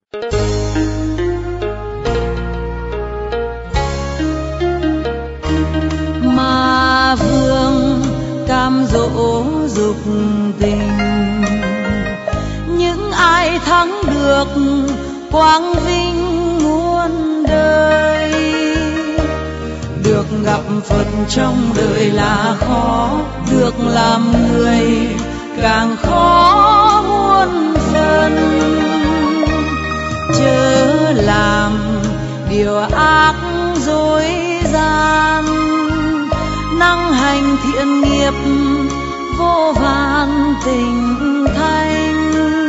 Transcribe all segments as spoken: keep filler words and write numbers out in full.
Ma vương cam dỗ dục tình, những ai thắng được quang vinh muôn đời. Được gặp Phật trong đời là khó, được làm người càng khó muôn phần. Chớ làm điều ác dối gian, năng hành thiện nghiệp vô vàn tình thanh.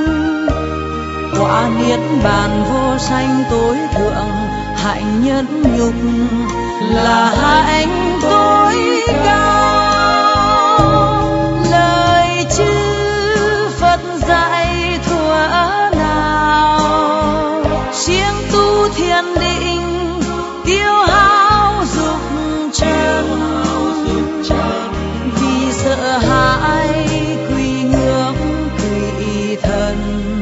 Quả niết bàn vô sanh tối thượng, hạnh nhẫn nhục là hạnh tối cao. Lời chư Phật dạy thuở nào, siêng tu thiền định tiêu hao dục trần. Vì sợ hãi quy ngưỡng quỷ thần,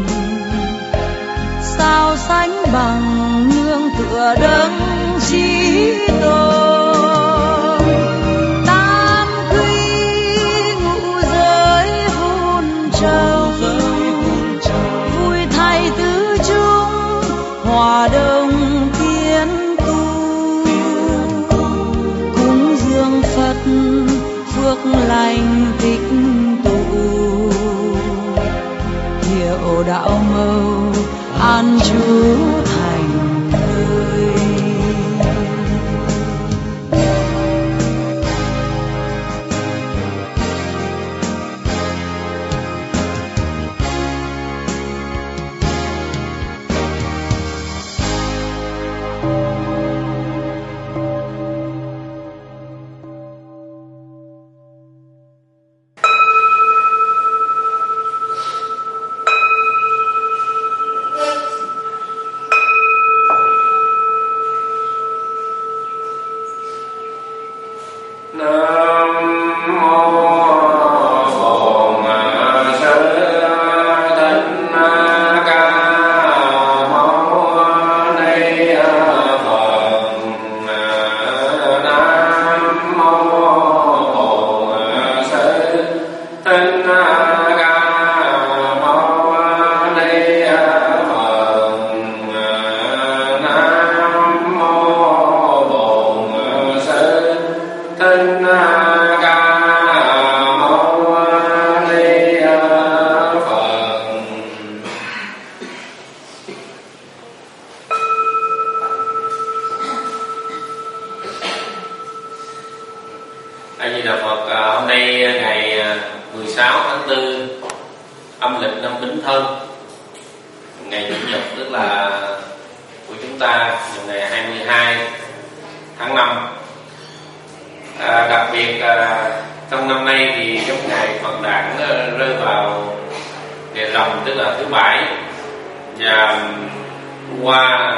sao sánh bằng nương tựa đấng chí tôn. Tam quy ngũ giới vun trồng, vui thay tứ chúng hòa đồng tiến tu. Cúng dường Phật phước lành tích tụ, hiệu đạo màu an trú thành nơi. A Di Đà Phật. À, hôm nay ngày mười sáu tháng tư âm lịch năm Bính Thân, ngày Chủ nhật tức là của chúng ta, ngày hai mươi hai tháng năm. À, đặc biệt à, trong năm nay thì giống ngày Phật đản rơi vào ngày rằm tức là thứ bảy, và qua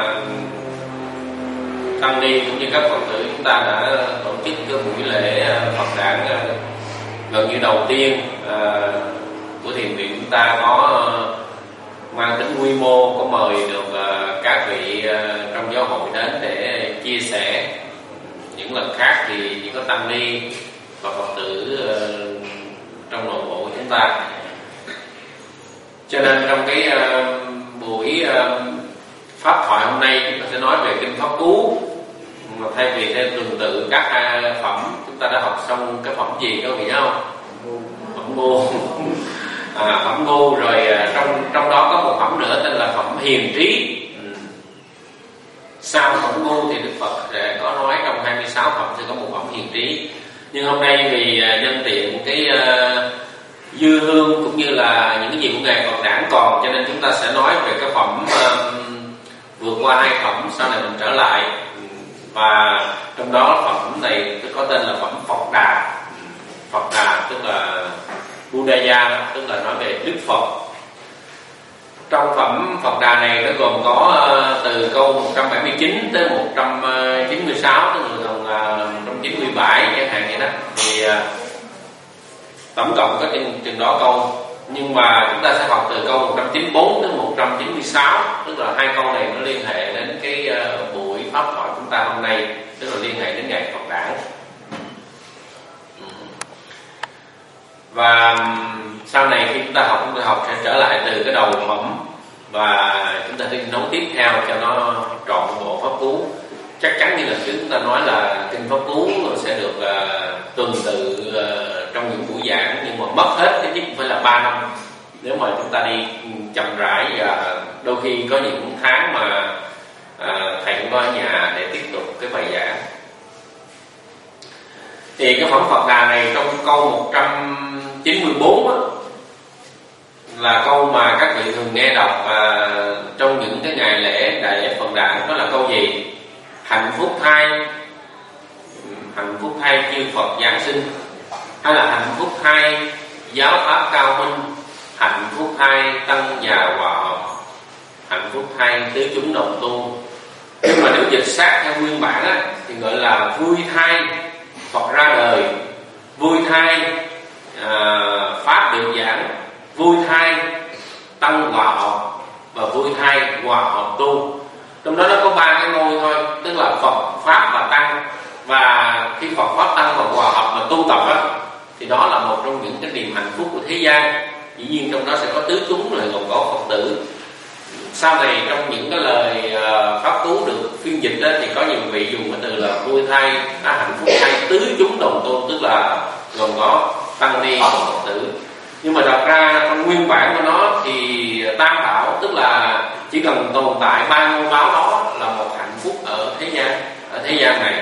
tăng ni cũng như các Phật tử chúng ta đã tổ chức cái buổi lễ Phật đản gần như đầu tiên à, của thiền viện. Chúng ta có mang tính quy mô, có mời được à, các vị à, trong giáo hội đến để chia sẻ. Những lần khác thì chỉ có tăng ni và Phật tử à, trong nội bộ của chúng ta. Cho nên trong cái à, buổi à, pháp thoại hôm nay chúng ta sẽ nói về kinh Pháp Cú, mà thay vì theo tuần tự các phẩm, chúng ta đã học xong cái phẩm gì các vị không? Phẩm Ngô. À, phẩm Ngô rồi trong trong đó có một phẩm nữa tên là phẩm Hiền Trí. Sau phẩm Ngô thì Đức Phật sẽ có nói trong hai mươi sáu phẩm thì có một phẩm Hiền Trí. Nhưng hôm nay vì nhân tiện cái uh, dư hương cũng như là những cái gì của ngày Phật đản còn, cho nên chúng ta sẽ nói về cái phẩm uh, vượt qua hai phẩm, sau này mình trở lại. Và trong đó phẩm này có tên là phẩm Phật Đà. Phật Đà tức là Buddhaya, tức là nói về Đức Phật. Trong phẩm Phật Đà này nó gồm có uh, từ câu một trăm bảy mươi chín tới một trăm chín mươi sáu, tức là còn uh, một trăm chín mươi bảy chẳng hạn vậy đó. Thì uh, tổng cộng có chừng, chừng đó câu. Nhưng mà chúng ta sẽ học từ câu một trăm chín mươi bốn đến một trăm chín mươi sáu, tức là hai câu này nó liên hệ đến cái uh, buổi pháp thoại chúng ta hôm nay, tức là liên hệ đến ngày Phật đản. Và sau này khi chúng ta học, chúng ta học sẽ trở lại từ cái đầu phẩm và chúng ta đi nối tiếp theo cho nó trọn bộ pháp cú. Chắc chắn như lần trước chúng ta nói là kinh pháp cú sẽ được uh, tuần tự uh, trong những buổi giảng, nhưng mà mất hết cái nhất phải là ba năm nếu mà chúng ta đi chậm rãi, và đôi khi có những tháng mà uh, thầy cũng có ở nhà để tiếp tục cái bài giảng. Thì cái phẩm Phật Đà này trong câu một trăm chín mươi bốn á, là câu mà các vị thường nghe đọc và trong những cái ngày lễ đại lễ Phật Đản. Đó là câu gì? Hạnh phúc thay, hạnh phúc thay chư Phật Giáng sinh, hay là hạnh phúc thay giáo pháp cao minh, hạnh phúc thay tăng già hòa hợp, hạnh phúc thay tứ chúng đồng tu. Nhưng mà nếu dịch sát theo nguyên bản á, thì gọi là vui thay Phật ra đời, vui thay à, pháp được giảng, vui thay tăng hòa hợp và vui thay hòa hợp tu. Trong đó nó có ba cái ngôi thôi, tức là Phật, Pháp và Tăng. Và khi Phật, Pháp, Tăng và hòa hợp mà tu tập á, thì đó là một trong những cái niềm hạnh phúc của thế gian. Dĩ nhiên trong đó sẽ có tứ chúng là gồm có Phật tử. Sau này trong những cái lời uh, pháp cú được phiên dịch đó, thì có nhiều vị dùng cái từ là vui thay, à, hạnh phúc thay tứ chúng đồng tu, tức là gồm có tăng ni và Phật tử. Nhưng mà đặt ra trong nguyên bản của nó thì tam bảo, tức là chỉ cần tồn tại ba ngôi báo đó là một hạnh phúc ở thế gian, ở thế gian này.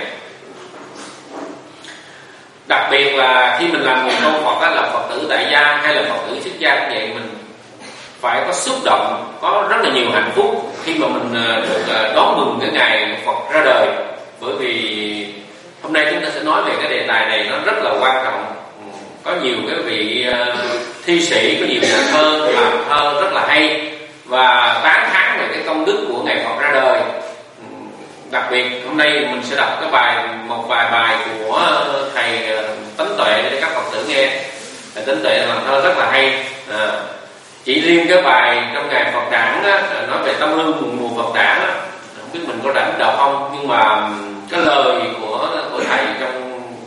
Đặc biệt là khi mình làm người con Phật đó, là Phật tử tại gia hay là Phật tử xuất gia cũng vậy, mình phải có xúc động, có rất là nhiều hạnh phúc khi mà mình được đón mừng cái ngày Phật ra đời. Bởi vì hôm nay chúng ta sẽ nói về cái đề tài này, nó rất là quan trọng. Có nhiều cái vị uh, thi sĩ, có nhiều nhà thơ làm thơ rất là hay và tán thán về cái công đức của ngày Phật ra đời. Đặc biệt hôm nay mình sẽ đọc cái bài, một vài bài của thầy Tấn Tuệ để các Phật tử nghe. Thầy Tấn Tuệ làm thơ rất là hay. À, chỉ riêng cái bài trong ngày Phật đản đó, nói về tâm hương mùa Phật đản đó, không biết mình có rảnh đọc không, nhưng mà cái lời của của thầy trong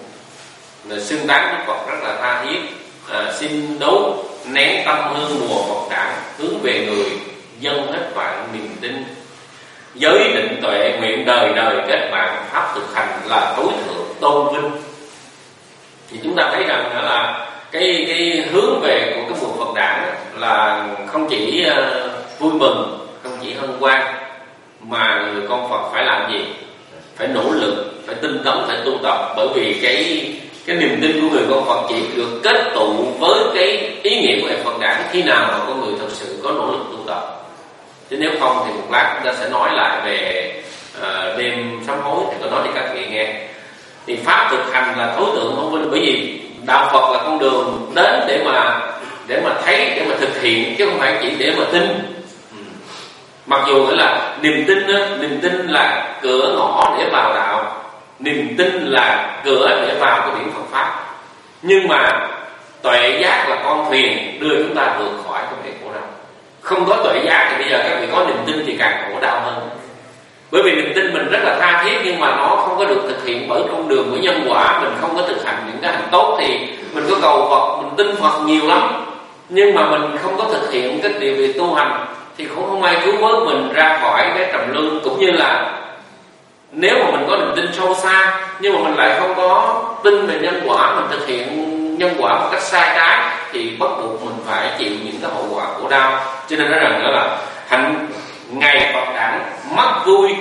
xưng tán Đức Phật rất là tha thiết. À, xin đấu nén tâm hương mùa Phật đản, hướng về người dâng hết vạn niềm tin, giới định tuệ nguyện đời đời kết bạn, pháp thực hành là tối thượng tôn vinh. Thì chúng ta thấy rằng đó là cái cái hướng về của cái mùa Phật đản là không chỉ uh, vui mừng, không chỉ hân hoan, mà người con Phật phải làm gì? Phải nỗ lực, phải tinh tấn, phải tu tập. Bởi vì cái cái niềm tin của người con Phật chỉ được kết tụ với cái ý nghĩa của ngày Phật đản khi nào mà con người thật sự có nỗ lực tu tập. Chứ nếu không thì một lát chúng ta sẽ nói lại về uh, đêm sám hối, thì tôi nói cho các vị nghe. Thì pháp thực hành là tối thượng tôn vinh, bởi vì đạo Phật là con đường đến để mà để mà thấy, để mà thực hiện, chứ không phải chỉ để mà tin. Mặc dù nghĩa là niềm tin đó, niềm tin là cửa ngõ để vào đạo, niềm tin là cửa để vào cái biển Phật pháp. Nhưng mà tuệ giác là con thuyền đưa chúng ta vượt khỏi cái biển khổ đau. Không có tuệ giác thì bây giờ các vị có niềm tin thì càng khổ đau hơn. Bởi vì niềm tin mình rất là tha thiết, nhưng mà nó không có được thực hiện bởi con đường của nhân quả. Mình không có thực hành những cái hành tốt, thì mình có cầu Phật, mình tin Phật nhiều lắm, nhưng mà mình không có thực hiện cái điều việc tu hành thì cũng không ai cứu vớt mình ra khỏi cái trầm luân. Cũng như là nếu mà mình có niềm tin sâu xa, nhưng mà mình lại không có tin về nhân quả, mình thực hiện nhân quả một cách sai trái, thì bắt buộc mình phải chịu những cái hậu quả khổ đau. Cho nên nói rằng đó là hạnh ngày Phật đản mắt vui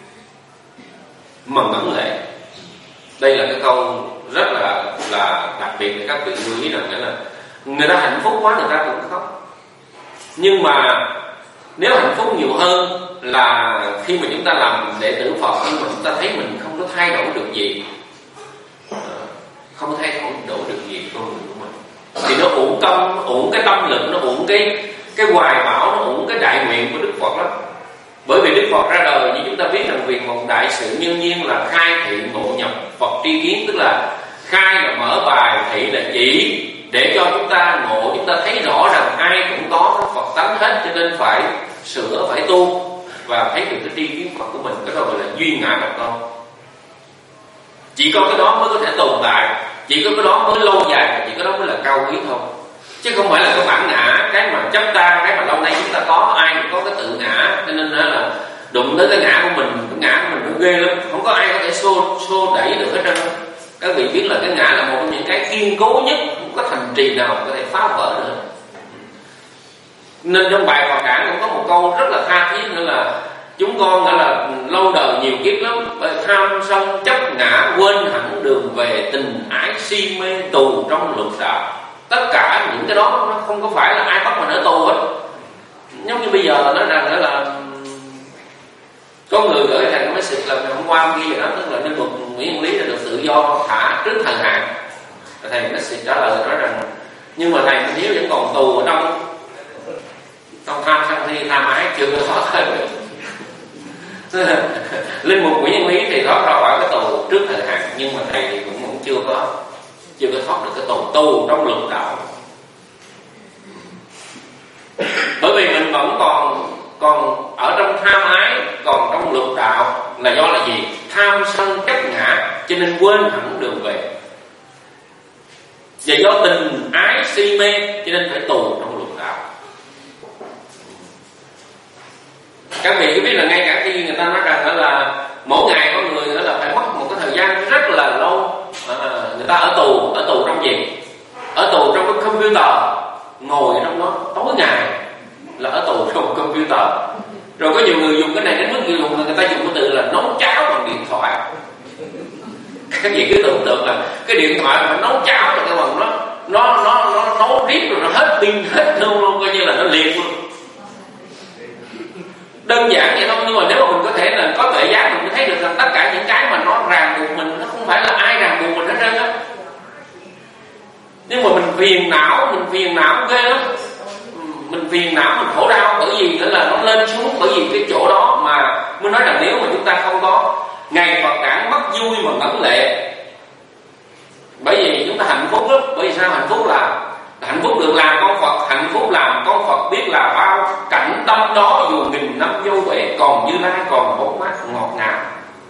mừng ẩn lệ. Đây là cái câu rất là là đặc biệt để các vị lưu ý rằng là người ta hạnh phúc quá người ta cũng khóc. Nhưng mà nếu hạnh phúc nhiều hơn là khi mà chúng ta làm đệ tử Phật, nhưng mà chúng ta thấy mình không có thay đổi được gì, không có thay đổi được gì con người của mình, thì nó uổng tâm, uổng cái tâm lực, nó uổng cái cái hoài bão, nó uổng cái đại nguyện của Đức Phật lắm. Bởi vì Đức Phật ra đời như chúng ta biết rằng việc một đại sự nhân duyên là khai thị ngộ nhập Phật tri kiến, tức là khai là mở bài, thị là chỉ, để cho chúng ta ngộ, chúng ta thấy rõ rằng ai cũng có cái Phật tánh hết, cho nên phải sửa, phải tu và thấy được cái tri kiến Phật của mình. Cái đó gọi là duyên ngã Phật con. Chỉ có cái đó mới có thể tồn tại, chỉ có cái đó mới lâu dài, chỉ có đó mới là cao quý thôi, chứ không phải là cái bản ngã, cái mà chấp ta, cái mà lâu nay chúng ta có. Ai cũng có cái tự ngã, cho nên là đụng tới cái ngã của mình, cái ngã của mình nó ghê lắm, không có ai có thể xô xô đẩy được hết trơn. Các vị biết là cái ngã là một trong những cái kiên cố nhất, không có thành trì nào có thể phá vỡ được. Nên trong bài Phật Đản cũng có một câu rất là tha thiết nữa là chúng con đã là lâu đời nhiều kiếp lắm, bởi tham sân chấp ngã quên hẳn đường về, tình ái si mê tù trong luật đạo. Tất cả những cái đó nó không có phải là ai bắt mình ở tù hết. Giống như bây giờ nói rằng là có người gửi thành cái message là hôm qua ghi vậy đó, tức là nhân vật Nguyễn Lý là được tự do thả trước thời hạn. Thầy message trả lời nói rằng nhưng mà thầy nếu vẫn còn tù ở trong trong tham sân si tham ái chưa có thoát ra được. Linh mục Nguyễn Nhân Lý thì thoát ra khỏi cái tù trước thời hạn, nhưng mà thầy thì cũng, cũng chưa có chưa có thoát được cái tù tù trong luật đạo. Bởi vì mình vẫn còn còn ở trong tham ái, còn trong luật đạo là do là gì? Tham sân chấp ngã, cho nên quên hẳn đường về. Và do tình ái si mê cho nên phải tù trong luật đạo. Các vị có biết là ngay cả khi người ta nói rằng là mỗi ngày có người là phải mất một cái thời gian rất là lâu, à, người ta ở tù, ở tù trong gì? Ở tù trong cái computer, ngồi trong đó tối ngày là ở tù trong computer. Rồi có nhiều người dùng cái này đến mức nhiều người ta dùng cái từ là nấu cháo bằng điện thoại. Các vị cứ tưởng tượng là cái điện thoại mà nấu cháo là cái bằng nó nó nó nó nấu riết rồi nó hết pin hết luôn luôn, coi như là nó liệt luôn. Đơn giản vậy thôi, nhưng mà nếu mà mình có thể là có tuệ giác, mình mới thấy được rằng tất cả những cái mà nó ràng buộc mình, nó không phải là ai ràng buộc mình hết trơn á. Nhưng mà mình phiền não, mình phiền não ghê lắm. Mình phiền não, mình khổ đau bởi vì nữa là nó lên xuống, bởi vì cái chỗ đó mà mới nói rằng nếu mà chúng ta không có ngày Phật Đản mất vui mà ngẩn lệ. Bởi vì chúng ta hạnh phúc lắm. Bởi vì sao? Hạnh phúc là hạnh phúc được làm con Phật, hạnh phúc làm con Phật biết là bao cảnh tâm đó dù nghìn năm vô huệ, còn Như Lai còn bóng mát ngọt ngào.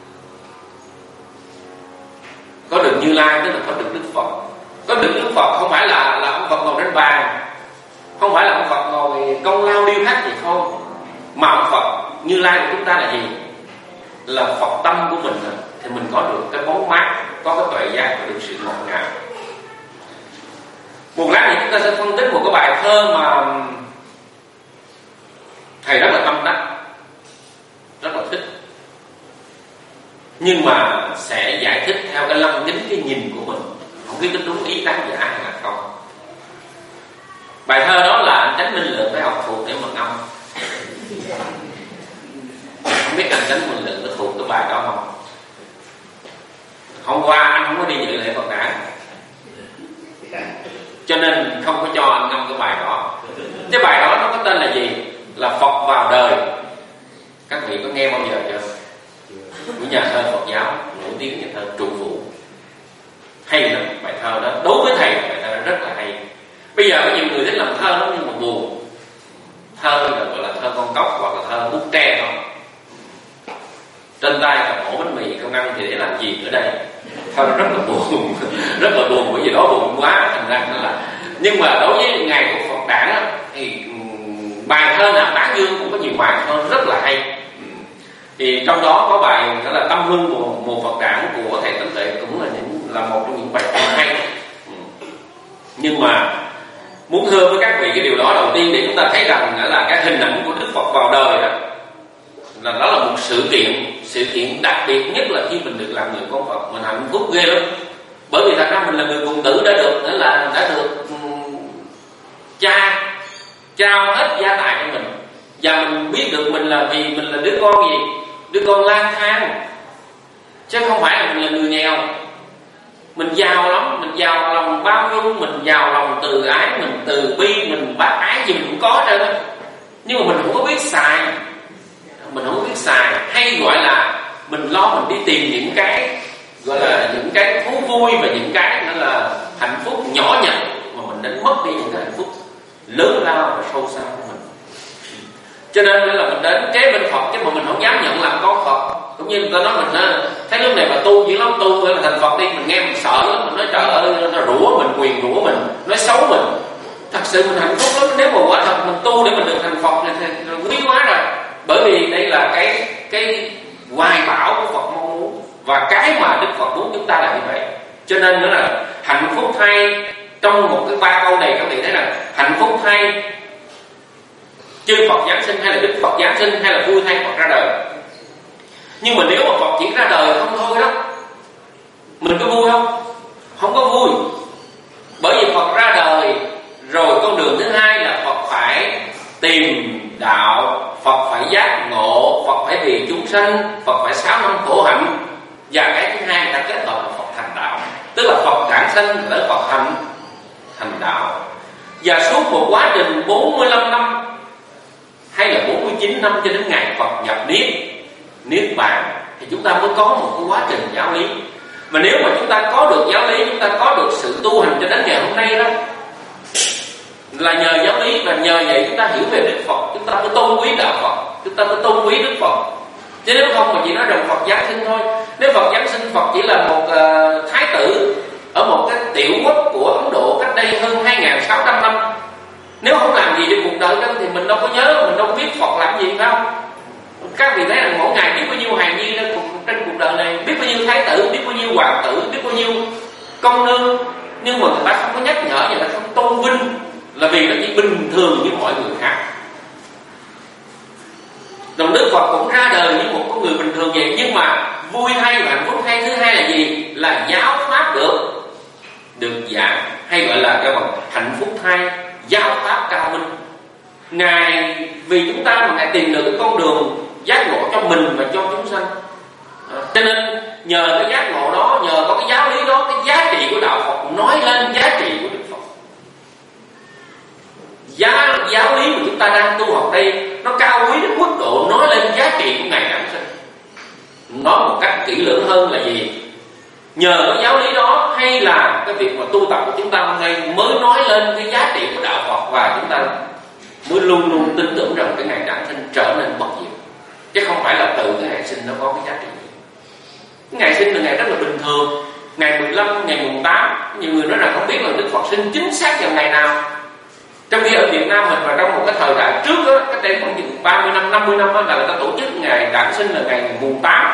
Có được Như Lai tức là có được Đức Phật. Có được Đức Phật không phải là là ông Phật ngồi trên bàn, không phải là ông Phật ngồi công lao điêu khắc gì không, mà ông Phật Như Lai của chúng ta là gì? Là Phật tâm của mình thì mình có được cái bóng mát, có cái tuệ giác, có được sự ngọt ngào. Một lát nữa chúng ta sẽ phân tích một cái bài thơ mà thầy rất là tâm đắc, rất là thích, nhưng mà sẽ giải thích theo cái lăng kính cái nhìn của mình, không biết có đúng ý tác giả hay là không. Bài thơ đó là anh Chánh Minh Lượng phải học thuộc để mà ngâm. Không biết anh Chánh Minh Lượng có thuộc cái bài đó không? Hôm qua anh không có đi dự lễ Phật Đản, cho nên không có cho anh ngâm cái bài đó. Cái bài đó nó có tên là gì? Là Phật vào đời. Các vị có nghe bao giờ chưa? Của nhà thơ Phật giáo nổi tiếng, nhà thơ Trụ Phụ. Hay lắm, bài thơ đó đối với thầy bài thơ rất là hay. Bây giờ có nhiều người thích làm thơ lắm nhưng mà buồn. Thơ là gọi là thơ con cóc hoặc là thơ bút tre thôi. Trên tay cầm ổ bánh mì công ăn thì để làm gì ở đây? Thơ rất là buồn, rất là buồn bởi vì đó buồn quá thành ra nó là. Nhưng mà đối với ngày của Phật Đản á, thì bài thơ nào Tán Dương cũng có nhiều bài thơ rất là hay. Thì trong đó có bài đó là Tâm Hương mùa, mùa Phật Đản của thầy Tấn Tuệ cũng là những là một trong những bài thơ hay. Nhưng mà muốn thưa với các vị cái điều đó, đầu tiên để chúng ta thấy rằng đó là cái hình ảnh của Đức Phật vào đời đó, là đó là một sự kiện sự kiện đặc biệt nhất là khi mình được làm người con Phật, mình hạnh phúc ghê lắm. Bởi vì thật ra mình là người cùng tử đã được đó là đã được um, cha trao hết gia tài cho mình, và mình biết được mình là vì mình là đứa con gì, đứa con lang thang, chứ không phải là mình là người nghèo. Mình giàu lắm, mình giàu lòng bao dung, mình giàu lòng từ ái, mình từ bi, mình bác ái gì mình cũng có trơn á. Nhưng mà mình không có biết xài, mình không có biết xài, hay gọi là mình lo mình đi tìm những cái gọi là những cái thú vui và những cái nữa là hạnh phúc nhỏ nhặt mà mình mất đi những cái hạnh phúc lớn lao và sâu xa của mình. Cho nên là mình đến kế bên Phật chứ mà mình không dám nhận làm con Phật. Cũng như người ta nói mình thấy lúc này mà tu dữ lắm, tu phải là thành Phật đi, mình nghe mình sợ lắm, mình nói trời ơi nó rủa mình, quyền rủa mình, nói xấu mình. Thật sự mình hạnh phúc lắm, nếu mà quả thật mình tu để mình được thành Phật thì, thì quý quá rồi. Bởi vì đây là cái cái hoài bão của Phật mong muốn, và cái mà Đức Phật muốn chúng ta là như vậy. Cho nên nữa là hạnh phúc thay, trong một cái ba câu này các vị thấy là hạnh phúc thay chư Phật Giáng sinh, hay là Đức Phật Giáng sinh, hay là vui thay Phật ra đời. Nhưng mà nếu mà Phật chỉ ra đời không thôi đó, mình có vui không? Không có vui. Bởi vì Phật ra đời rồi, con đường thứ hai là Phật phải tìm đạo, Phật phải giác ngộ, Phật phải vì chúng sanh, Phật phải sáu năm khổ hạnh. Và cái thứ hai người ta kết hợp là Phật thành đạo, tức là Phật giảng sanh để Phật thành thành đạo. Và suốt một quá trình bốn mươi lăm năm hay là bốn mươi chín năm cho đến ngày Phật nhập niết niết bàn thì chúng ta mới có một cái quá trình giáo lý. Mà nếu mà chúng ta có được giáo lý, chúng ta có được sự tu hành cho đến ngày hôm nay đó, là nhờ giáo lý, và nhờ vậy chúng ta hiểu về Đức Phật, chúng ta mới tôn quý đạo Phật, chúng ta mới tôn quý Đức Phật. Chứ nếu không mà chỉ nói rằng Phật Giáng sinh thôi, nếu Phật Giáng sinh, Phật chỉ là một uh, thái tử ở một cái tiểu quốc của Ấn Độ cách đây hơn hai nghìn sáu trăm năm, nếu không làm gì cho cuộc đời đó thì mình đâu có nhớ, mình đâu có biết Phật làm gì, phải không? Các vị thấy rằng mỗi ngày biết bao nhiêu hài nhi trên cuộc đời này, biết bao nhiêu thái tử, biết bao nhiêu hoàng tử, biết bao nhiêu công nương, nhưng mà người ta không có nhắc nhở, người ta không tôn vinh, là vì nó chỉ bình thường như mọi người khác. Đồng Đức Phật cũng ra đời như một con người bình thường vậy, nhưng mà vui thay và hạnh phúc thay thứ hai là gì? Là giáo pháp được được giảng, hay gọi là cái bằng hạnh phúc thay giáo pháp cao minh. Ngài vì chúng ta mà Ngài tìm được cái con đường giác ngộ cho mình và cho chúng sanh. À, cho nên nhờ cái giác ngộ đó, nhờ có cái giáo lý đó, cái giá trị của đạo Phật nói lên giá trị của Đức Phật. Giá, giáo lý mà chúng ta đang tu học đây nó cao quý đến mức độ nói lên giá trị của Ngài giáng sinh. Nói một cách kỹ lưỡng hơn là gì? Nhờ cái giáo lý đó, hay là cái việc mà tu tập của chúng ta hôm nay mới nói lên cái giá trị của đạo Phật, và chúng ta mới luôn luôn tin tưởng rằng cái ngày giáng sinh trở nên bất diệt, chứ không phải là từ cái ngày sinh nó có cái giá trị gì. Cái ngày sinh là ngày rất là bình thường, ngày mười lăm, ngày mùng tám. Nhiều người nói rằng không biết là Đức Phật sinh chính xác vào ngày nào, trong khi ở Việt Nam mình và trong một cái thời đại trước đó, cách đây khoảng ba mươi năm, năm mươi năm đó, là người ta tổ chức ngày giáng sinh là ngày mùng tám,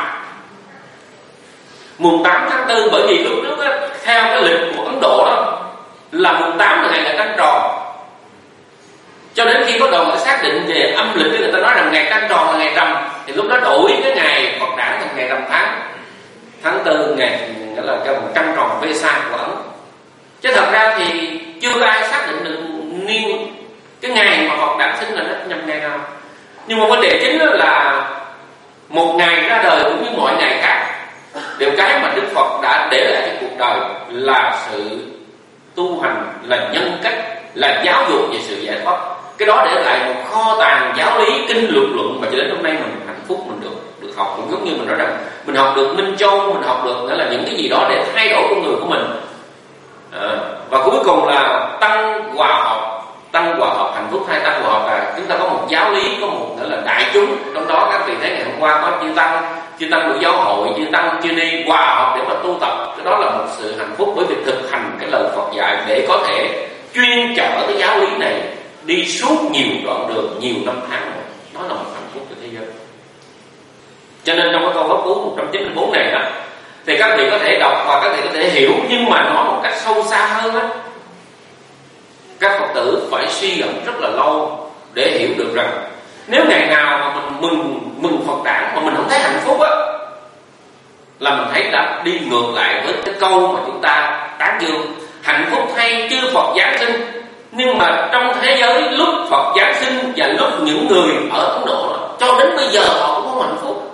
mùng tám tháng tư. Bởi vì lúc trước đó, theo cái lịch của Ấn Độ đó, là mùng tám là ngày là trăng tròn. Cho đến khi có đầu xác định về âm lịch thì người ta nói rằng ngày trăng tròn là ngày rằm, thì lúc đó đổi cái ngày Phật đản thành ngày rằm tháng tháng tư, ngày nghĩa là cái trăng tròn Vesak của Ấn. Chứ thật ra thì chưa có ai xác định được niên cái ngày mà Phật đản sinh là nó nhằm ngày nào. Nhưng mà vấn đề chính là một ngày ra đời cũng như mọi ngày khác, điều cái mà Đức Phật đã để lại cho cuộc đời là sự tu hành, là nhân cách, là giáo dục về sự giải thoát. Cái đó để lại một kho tàng giáo lý, kinh luật luận mà cho đến hôm nay mình hạnh phúc, mình được được học. Cũng giống như mình nói rằng mình học được Minh Châu, mình học được nghĩa là những cái gì đó để thay đổi con người của mình. À, và cuối cùng là tăng hòa hợp, tăng hòa hợp hạnh phúc hay tăng hòa hợp là chúng ta có một giáo lý, có một nghĩa là đại chúng. Trong đó các vị thấy ngày hôm qua có chư tăng, chư tăng của giáo hội, chư tăng chư ni hòa hợp để mà tu tập. Cái đó là một sự hạnh phúc, bởi vì thực hành cái lời Phật dạy để có thể chuyên chở cái giáo lý này đi suốt nhiều đoạn đường, nhiều năm tháng rồi. Đó là một hạnh phúc của thế giới. Cho nên trong cái câu pháp cú một trăm chín mươi bốn này đó, thì các vị có thể đọc và các vị có thể hiểu, nhưng mà nói một cách sâu xa hơn á, các Phật tử phải suy gẫm rất là lâu để hiểu được rằng nếu ngày nào mà mình mừng mừng Phật đản mà mình không thấy hạnh phúc á, là mình thấy đã đi ngược lại với cái câu mà chúng ta tán dương hạnh phúc thay chư Phật giáng sinh. Nhưng mà trong thế giới lúc Phật giáng sinh và lúc những người ở Ấn Độ đó, cho đến bây giờ họ cũng không hạnh phúc.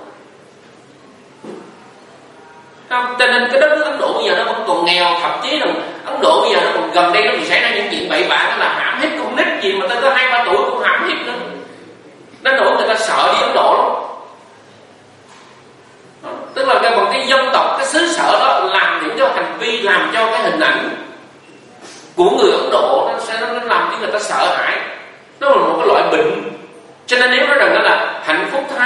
Không? Cho nên cái đất nước Ấn Độ bây giờ nó vẫn còn nghèo, thậm chí là Ấn Độ bây giờ nó còn gần đây nó còn xảy ra những chuyện bậy bạ, là hãm hiếp con nít gì mà tới có hai ba tuổi cũng hãm hiếp nữa. Đến nỗi người ta sợ đi Ấn Độ lắm. Đó. Tức là cái, cái dân tộc, cái xứ sở đó làm những cái hành vi, làm cho cái hình ảnh của người Ấn Độ nó sẽ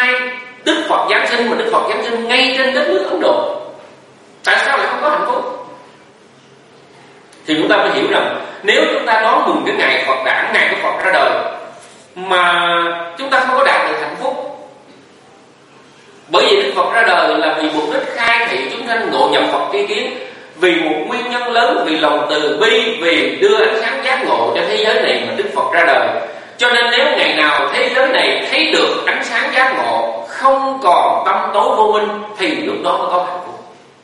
hai Đức Phật Giáng sinh, mà Đức Phật Giáng sinh ngay trên đất nước Ấn Độ. Tại sao lại không có hạnh phúc? Thì chúng ta mới hiểu rằng nếu chúng ta đón mừng cái ngày Phật đản, ngày của Phật ra đời, mà chúng ta không có đạt được hạnh phúc. Bởi vì Đức Phật ra đời là vì mục đích khai thị chúng sanh ngộ nhập Phật tri kiến, vì một nguyên nhân lớn, vì lòng từ bi, vì đưa ánh sáng giác ngộ cho thế giới này mà Đức Phật ra đời. Cho nên nếu ngày nào thế giới này thấy được ánh sáng giác ngộ, không còn tâm tối vô minh, thì lúc đó mới có hạnh phúc.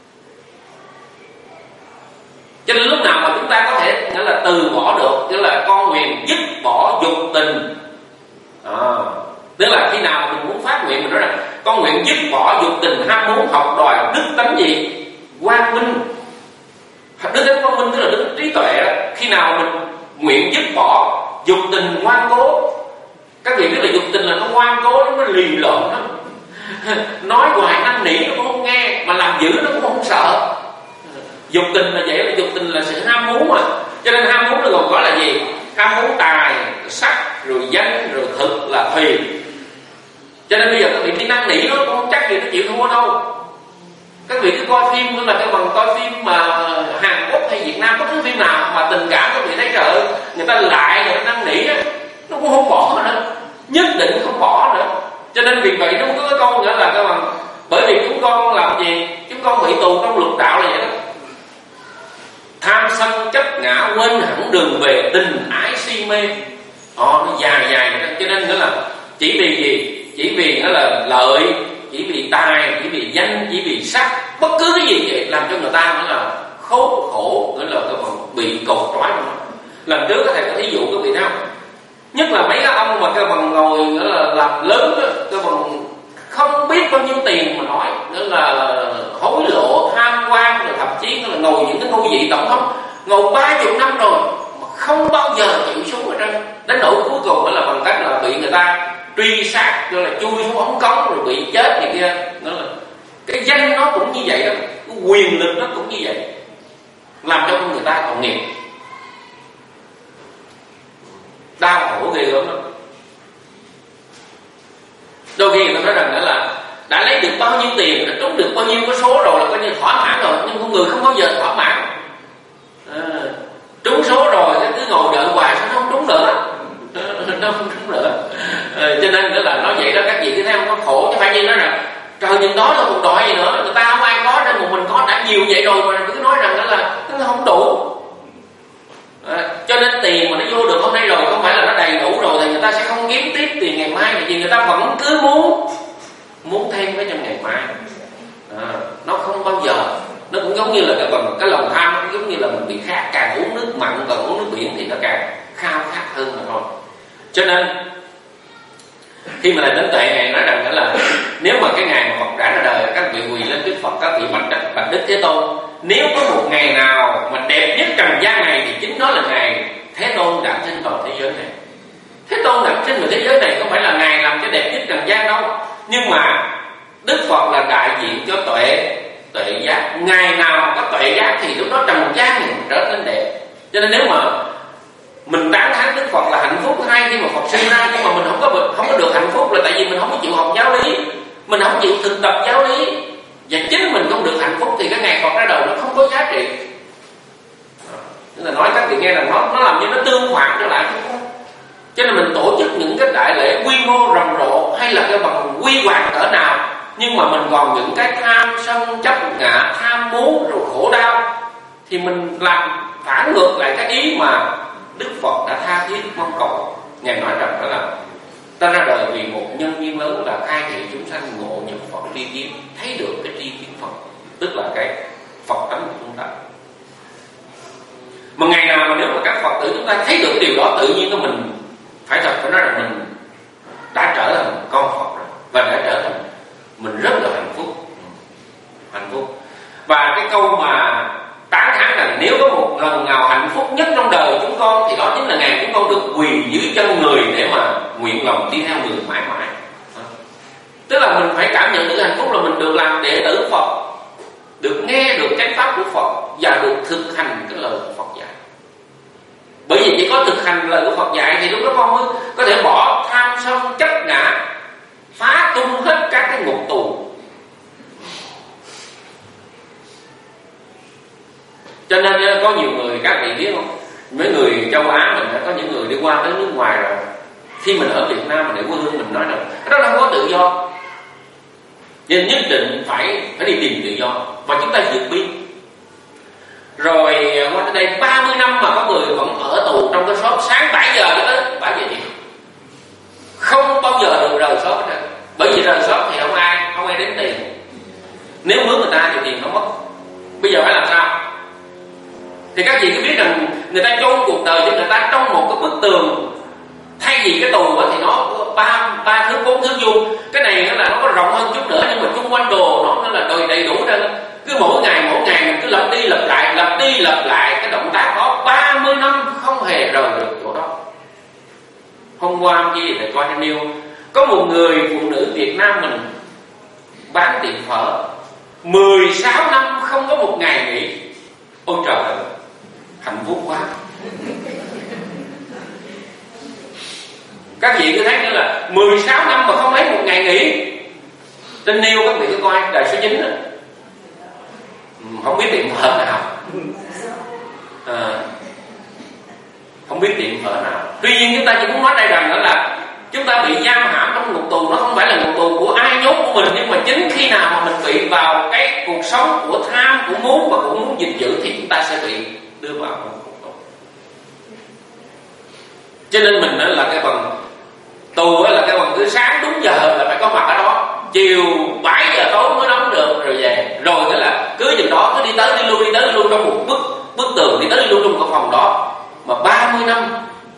Cho nên lúc nào mà chúng ta có thể nghĩa là từ bỏ được, tức là con nguyện dứt bỏ dục tình, à, tức là khi nào mình muốn phát nguyện, mình nói rằng con nguyện dứt bỏ dục tình ham muốn, học đòi đức tánh gì? Quang minh. Đức tánh quang minh tức là đức trí tuệ đó. Khi nào mình nguyện dứt bỏ dục tình ngoan cố, các vị biết là dục tình là nó ngoan cố, nó lì lợm lắm. Nói hoài năn nỉ nó cũng không nghe, mà làm dữ nó cũng không sợ. Dục tình là vậy, là dục tình là sự ham muốn mà. Cho nên ham muốn nó gồm có là gì? Ham muốn tài, sắc, rồi danh, rồi thực là thùy. Cho nên bây giờ các vị đi năn nỉ nó cũng không chắc gì nó chịu thua đâu. Các vị cứ coi phim, tức là cái bằng coi phim mà Hàn Quốc hay Việt Nam, bất cứ phim nào mà tình cảm các vị thấy trời ơi, người ta lại người ta năn nỉ á, nó cũng không bỏ nữa, nhất định không bỏ nữa. Cho nên vì vậy nó có cái câu nữa là cái bằng, bởi vì chúng con làm gì? Chúng con bị tù trong lục đạo là vậy đó. Tham sân chấp ngã, quên hẳn đường về, tình ái si mê. Đó, nó dài dài nữa. Cho nên nữa là chỉ vì gì? Chỉ vì nó là lợi, chỉ vì tài, chỉ vì danh, chỉ vì sắc, bất cứ cái gì vậy làm cho người ta nữa là khốn khổ, nữa là cái phần bị cột trói. Lần trước có thể có thí dụ các vị thấy không? Nhất là mấy cái ông mà cái bằng ngồi nữa là làm lớn đó, cái bằng không biết bao nhiêu tiền mà nói, nữa là hối lộ, tham quan, rồi thậm chí là ngồi những cái ngôi vị tổng thống, ngồi ba chục năm rồi mà không bao giờ chịu xuống ở trên. Đến nỗi cuối cùng là bằng cách là bị người ta truy sát, rồi là chui xuống ống cống rồi bị chết gì kia. Nó là cái danh nó cũng như vậy đó, cái quyền lực nó cũng như vậy, làm cho người ta tội nghiệp, đau khổ ghê gớm lắm. Đôi khi người ta nói rằng là đã lấy được bao nhiêu tiền, đã trúng được bao nhiêu cái số rồi là coi như thỏa mãn rồi, nhưng con người không bao giờ thỏa mãn. À, trúng số rồi cái cứ ngồi đợi hoài sao nó không trúng nữa, nó không trúng nữa. À, cho nên nữa là nói vậy đó, các vị cứ thấy không, có khổ chứ phải như nói rằng trời nhìn đó là một đòi gì nữa, người ta không ai có nên một mình có đã nhiều vậy rồi mà cứ nói rằng đó là nó không đủ. À, cho nên tiền mà nó vô được hôm nay rồi không phải là nó đầy đủ rồi thì người ta sẽ không kiếm tiếp tiền ngày mai, vì người ta vẫn cứ muốn muốn thêm cái trong ngày mai. À, nó không bao giờ, nó cũng giống như là cái bằng cái lòng tham, nó giống như là mình bị khát, càng uống nước mặn càng uống nước biển thì nó càng khao khát hơn mà thôi. Cho nên khi mà là đến tuệ ngày nói rằng là nếu mà cái ngày mà Phật đã ra đời, các vị quỳ lên Đức Phật, các vị bạch bạch Đức Thế Tôn, nếu có một ngày nào mà đẹp nhất trần gian này thì chính đó là ngày Thế Tôn đản sinh vào thế giới này. Thế Tôn đản sinh vào thế giới này không phải là ngày làm cái đẹp nhất trần gian đâu, nhưng mà Đức Phật là đại diện cho tuệ, tuệ giác. Ngày nào có tuệ giác thì lúc đó trần gian mình trở nên đẹp. Cho nên nếu mà mình tán thán Đức Phật là hạnh phúc hay khi mà Phật sinh ra, nhưng mà mình không có không có được hạnh phúc là tại vì mình không có chịu học giáo lý, mình không chịu thực tập giáo lý, và chính mình không được hạnh phúc thì cái ngày Phật ra đời nó không có giá trị. Tức là nói các vị nghe là nó nó làm như nó tương phản trở lại. Cho nên mình tổ chức những cái đại lễ quy mô rầm rộ hay là cái bằng quy hoàng cỡ nào, nhưng mà mình còn những cái tham sân chấp ngã, tham muốn rồi khổ đau, thì mình làm phản ngược lại cái ý mà Đức Phật đã tha thiết mong cầu. Ngài nói rằng đó là ta ra đời vì một nhân duyên lớn là khai thị chúng sanh ngộ nhập Phật tri kiến, thấy được cái tri kiến Phật, tức là cái Phật tánh của chúng ta. Mà ngày nào mà nếu mà các Phật tử chúng ta thấy được cái điều đó, tự nhiên của mình phải thật phải nói rằng mình đã trở thành con Phật rồi, và đã trở thành mình rất là hạnh phúc, hạnh phúc. Và cái câu mà tán thán rằng nếu có một lần nào hạnh phúc nhất trong đời chúng con thì đó chính là ngày chúng con được quỳ dưới chân người để mà nguyện lòng đi theo người mãi mãi. Tức là mình phải cảm nhận được hạnh phúc là mình được làm đệ tử Phật, được nghe được chánh pháp của Phật và được thực hành cái lời của Phật dạy. Bởi vì chỉ có thực hành lời của Phật dạy thì lúc đó con mới có thể bỏ tham sân chấp ngã, phá tung hết Cho nên có nhiều người, các vị biết không, mấy người châu Á mình có những người đi qua tới nước ngoài rồi, khi mình ở Việt Nam mình để quê hương mình nói rằng đó là không có tự do, nên nhất định phải phải đi tìm tự do và chúng ta vượt biên. Rồi qua tới đây ba mươi năm mà có người vẫn ở tù trong cái shop sáng bảy giờ cho tới bảy giờ chiều, không bao giờ được rời shop hết. Bởi vì rời shop thì không ai không ai đếm tiền, nếu mướn người ta thì tiền nó mất. Bây giờ phải làm sao? Thì các vị có biết rằng người ta chôn cuộc đời cho người ta trong một cái bức tường, thay vì cái tù thì nó ba ba thước bốn thước vuông, cái này nó là nó có rộng hơn chút nữa, nhưng mà chung quanh đồ nó, nó là đầy đầy đủ ra. Cứ mỗi ngày mỗi ngày mình cứ lặp đi lặp lại lặp đi lặp lại cái động tác đó ba mươi năm không hề rời được chỗ đó. Hôm qua hôm kia thầy coi trên news có một người phụ nữ Việt Nam mình bán tiệm phở mười sáu năm không có một ngày nghỉ. Ôi trời ơi, hạnh phúc quá. Các vị cứ thấy như là mười sáu năm mà không lấy một ngày nghỉ. Trên news các vị cứ coi đài số chín đó. Không biết tiệm phở nào à, không biết tiệm phở nào. Tuy nhiên chúng ta chỉ muốn nói đây rằng đó là chúng ta bị giam hãm trong ngục tù, nó không phải là ngục tù của ai nhốt của mình, nhưng mà chính khi nào mà mình bị vào cái cuộc sống của tham, của muốn và của muốn gìn giữ thì chúng ta sẽ bị đưa vào ngục tù. Cho nên mình đó là cái phần tù là cái phần cứ sáng đúng giờ là phải có mặt ở đó, chiều bảy giờ tối mới đóng được rồi về. Rồi cái là cứ chừng đó cứ đi tới đi lui đi tới đi lui trong một bức bức tường, đi tới đi lui trong một phòng đó mà ba mươi năm.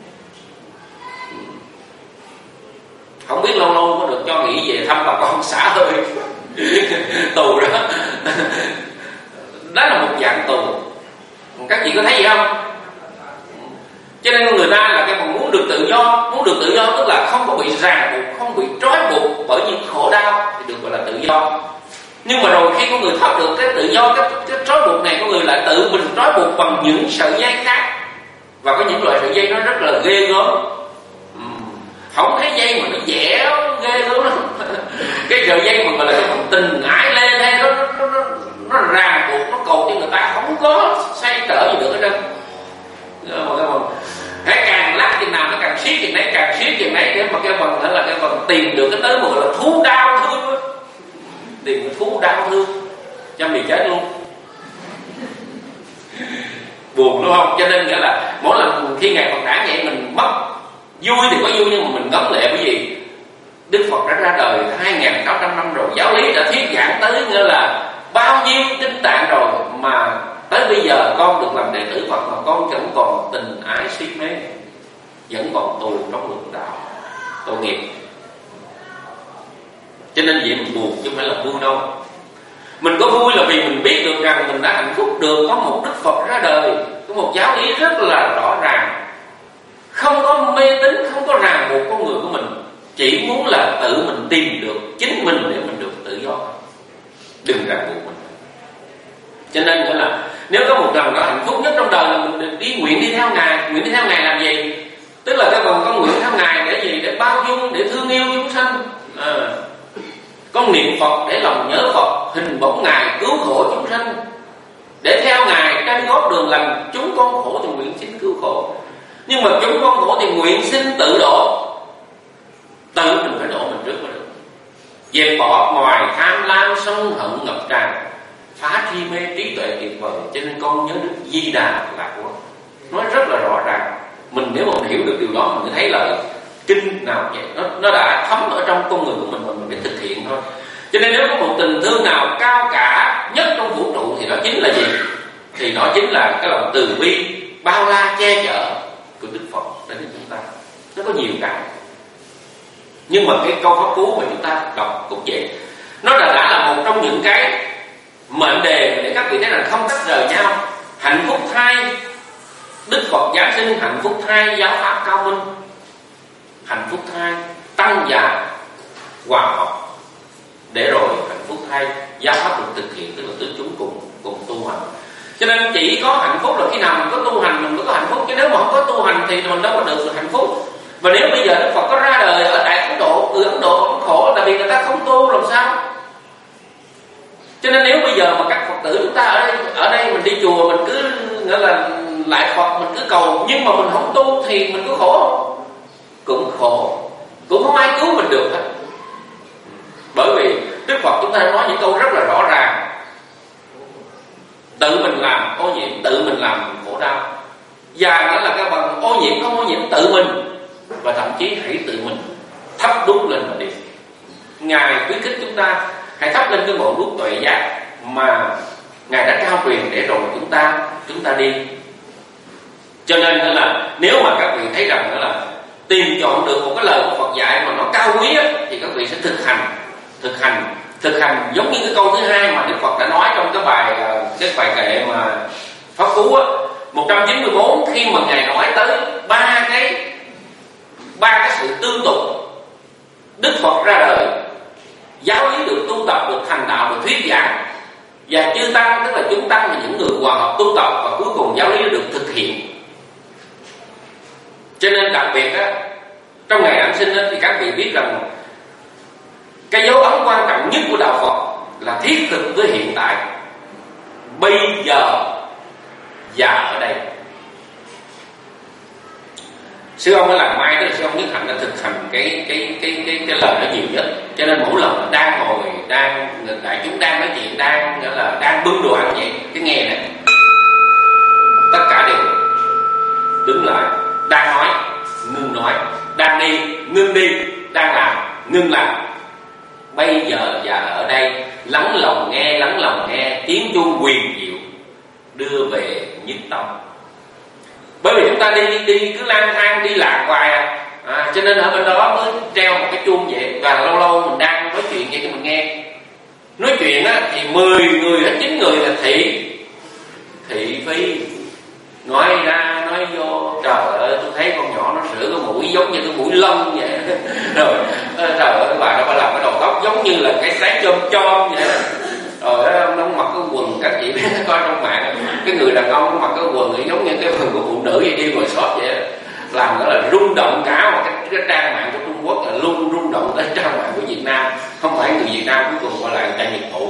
Không biết lâu lâu có được cho nghỉ về thăm bà con xã hơi tù đó. Đó là một dạng tù. Các chị có thấy gì không? Cho nên người ta là cái phần muốn được tự do. Muốn được tự do tức là không có bị ràng buộc, không bị trói buộc bởi những khổ đau thì được gọi là tự do. Nhưng mà rồi khi có người thoát được cái tự do, cái, cái trói buộc này, có người lại tự mình trói buộc bằng những sợi dây khác. Và có những loại sợi dây nó rất là ghê gớm. Không thấy dây mà nó dẻo ghê gớm lắm. Cái sợi dây mà gọi là cái phần tình ái lê thế nó nó nó nó ràng buộc, nó cột cho người ta không có xoay trở gì được hết trơn. Mà cái phần hãy càng lắc chừng nào nó càng siết chừng đấy, càng siết chừng đấy, để mà cái phần đó là cái phần tìm được cái tới một gọi là thú đau thương, tìm được thú đau thương cho mình chết luôn. Buồn đúng không? Cho nên nghĩa là mỗi lần khi ngày Phật đản vậy mình mất vui thì có vui, nhưng mà mình ngấm lệ. Bởi vì Đức Phật đã ra đời hai nghìn sáu trăm năm rồi, giáo lý đã thuyết giảng tới nghĩa là bao nhiêu kinh tạng rồi, mà tới bây giờ con được làm đệ tử Phật mà con vẫn còn tình ái si mê, vẫn còn tù trong lục đạo, tội nghiệp. Cho nên vậy mình buồn chứ không phải là vui đâu. Mình có vui là vì mình biết được rằng mình đã hạnh phúc được có một Đức Phật ra đời, có một giáo lý rất là rõ ràng, không có mê tín, không có ràng buộc con người của mình, chỉ muốn là tự mình tìm được chính mình để mình được tự do, đừng ràng buộc mình. Cho nên nghĩa là nếu có một lần đó hạnh phúc nhất trong đời là mình đi nguyện đi theo Ngài. Nguyện đi theo Ngài làm gì? Tức là các bạn có nguyện theo Ngài để gì? Để bao dung, để thương yêu chúng sanh. À, con niệm Phật để lòng nhớ Phật, hình bóng Ngài cứu khổ chúng sanh, để theo Ngài trên gót đường lành. Chúng con khổ thì nguyện xin cứu khổ, nhưng mà chúng con khổ thì nguyện xin tự độ. Tự mình phải độ mình trước mới được. Dẹp bỏ ngoài tham lam sân hận ngập tràn, phá tri mê trí tuệ tuyệt vời. Cho nên con nhớ Đức Di Đà là của nói rất là rõ ràng. Mình nếu mà mình hiểu được điều đó, mình thấy là kinh nào vậy nó nó đã thấm ở trong con người của mình, mà mình phải thực hiện thôi. Cho nên nếu có một tình thương nào cao cả nhất trong vũ trụ thì đó chính là gì? Thì đó chính là cái lòng từ bi bao la che chở của Đức Phật đến với chúng ta. Nó có nhiều cái, nhưng mà cái câu pháp cú mà chúng ta đọc cũng vậy. Nó đã, đã là một trong những cái mệnh đề để các vị thấy rằng không tách rời nhau. Hạnh phúc thai Đức Phật giáng sinh, hạnh phúc thai giáo pháp cao minh, hạnh phúc thai tăng già hòa học, để rồi hạnh phúc thai giáo pháp được thực hiện, tức là tứ chúng cùng cùng tu hành. Cho nên chỉ có hạnh phúc là khi nào mình có tu hành mình mới có hạnh phúc, chứ nếu mà không có tu hành thì mình đâu có được sự hạnh phúc. Và nếu bây giờ Đức Phật có ra đời ở tại Ấn Độ, người Ấn Độ cũng khổ, tại vì người ta không tu làm sao. Cho nên nếu bây giờ mà các Phật tử chúng ta ở đây, ở đây mình đi chùa mình cứ nghĩa là lại Phật, mình cứ cầu, nhưng mà mình không tu thì mình có khổ không? Cũng khổ, cũng không ai cứu mình được hết. Bởi vì Đức Phật chúng ta nói những câu rất là rõ ràng: tự mình làm ô nhiễm, tự mình làm khổ đau. Và nghĩa là cái bằng ô nhiễm không ô nhiễm tự mình, và thậm chí hãy tự mình thắp đuốc lên mà đi. Ngài khuyến khích chúng ta hãy thắp lên cái ngọn đuốc tuệ giác mà Ngài đã trao truyền để rồi chúng ta chúng ta đi. Cho nên là nếu mà các vị thấy rằng là tìm chọn được một cái lời của Phật dạy mà nó cao quý á, thì các vị sẽ thực hành, thực hành, thực hành giống như cái câu thứ hai mà Đức Phật đã nói trong cái bài cái bài kệ mà Pháp Cú á, một trăm chín mươi bốn, khi mà Ngài nói tới ba cái ba cái sự tương tục. Đức Phật ra đời, giáo lý được tu tập, được thành đạo, được thuyết giảng, và chư tăng tức là chúng tăng là những người hòa hợp tu tập, và cuối cùng giáo lý được thực hiện. Cho nên đặc biệt á, trong ngày Giáng sinh á, thì các vị biết rằng cái dấu ấn quan trọng nhất của đạo Phật là thiết thực với hiện tại, bây giờ và ở đây. Sư ông đã làm mai, tức là sư ông Nhất Hạnh đã thực hành cái cái cái cái cái lời đó nhiều nhất. Cho nên mỗi lần đang ngồi, đang đại chúng đang nói chuyện, đang nghĩa là đang bưng đồ ăn vậy, cái nghe này tất cả đều đứng lại, đang nói ngưng nói, đang đi ngưng đi, đang làm ngưng làm. Bây giờ và ở đây, lắng lòng nghe, lắng lòng nghe tiếng chuông quyền diệu đưa về nhất tâm. Bởi vì chúng ta đi đi cứ lang thang đi lạc hoài à. À, cho nên ở bên đó mới treo một cái chuông vậy, và lâu lâu mình đang nói chuyện vậy cho mình nghe. Nói chuyện á thì mười người hết chín người là thị thị phi, nói ra nói vô, trời ơi tôi thấy con nhỏ nó sửa cái mũi giống như cái mũi lông vậy. Rồi trời ơi cái bà nó phải làm cái đầu tóc giống như là cái sái chôm chôm vậy. Rồi nó mặc cái quần, các chị coi trong mạng, cái người đàn ông nó mặc cái quần giống như cái quần của phụ nữ vậy, đi ngồi shop vậy, làm đó là rung động cả một cái, cái trang mạng của Trung Quốc, là luôn rung động tới trang mạng của Việt Nam. Không phải người Việt Nam cuối cùng gọi là chạy nhiệt vụ.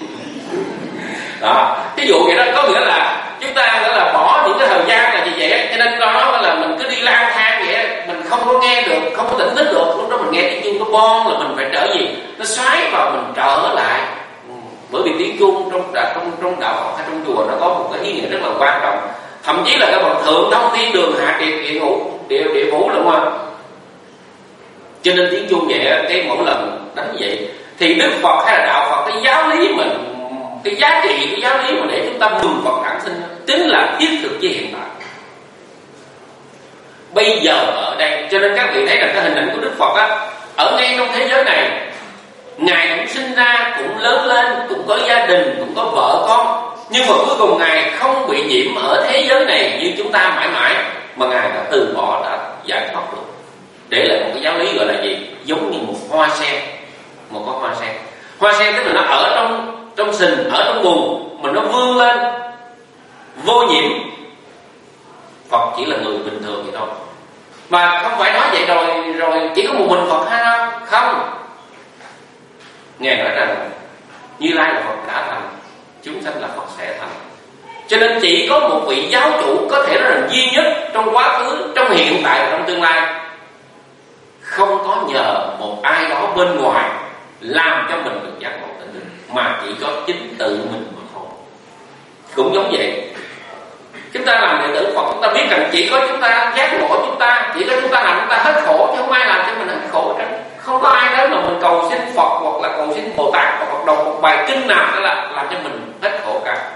Đó, cái vụ vậy đó có nghĩa là chúng ta nghĩa là bỏ những cái thời gian là như vậy. Cho nên đó là mình cứ đi lang thang vậy, mình không có nghe được, không có tỉnh thức được. Lúc đó mình nghe tiếng chuông nó bon là mình phải trở gì, nó xoáy vào mình trở lại. Bởi vì tiếng chuông trong trong trong đạo Phật hay trong chùa nó có một cái ý nghĩa rất là quan trọng, thậm chí là cái bậc thượng thông thiên đường hạ địa địa ngũ địa địa phủ đúng không? Cho nên tiếng chuông vậy, cái mỗi lần đánh vậy thì Đức Phật hay là đạo Phật, cái giáo lý mình, cái giá trị cái giáo lý mà để chúng ta mừng Phật đản sinh chính là thiết thực với hiện tại, bây giờ ở đây. Cho nên các vị thấy rằng cái hình ảnh của Đức Phật á, ở ngay trong thế giới này, Ngài cũng sinh ra, cũng lớn lên, cũng có gia đình, cũng có vợ con, nhưng mà cuối cùng Ngài không bị nhiễm ở thế giới này như chúng ta mãi mãi, mà Ngài đã từ bỏ, đã giải thoát được, để lại một cái giáo lý gọi là gì? Giống như một hoa sen, một con hoa sen. Hoa sen tức là nó ở trong trong sình, ở trong bùn, mà nó vươn lên vô nhiễm. Phật chỉ là người bình thường vậy thôi, mà không phải nói vậy rồi rồi chỉ có một mình Phật hay đâu, không. Ngài nói rằng Như Lai là Phật đã thành, chúng sanh là Phật sẽ thành. Cho nên chỉ có một vị giáo chủ có thể nói rằng duy nhất trong quá khứ, trong hiện tại và trong tương lai. Không có nhờ một ai đó bên ngoài làm cho mình được giác ngộ tỉnh thức, mà chỉ có chính tự mình mà thôi. Cũng giống vậy, chúng ta làm đệ tử Phật, chúng ta biết rằng chỉ có chúng ta giác ngộ chúng ta, chỉ có chúng ta làm chúng ta hết khổ, chứ không ai làm cho mình hết khổ hết. Không có ai đến mà mình cầu xin Phật hoặc là cầu xin Bồ Tát hoặc đọc một bài kinh nào đó là làm cho mình hết khổ cả.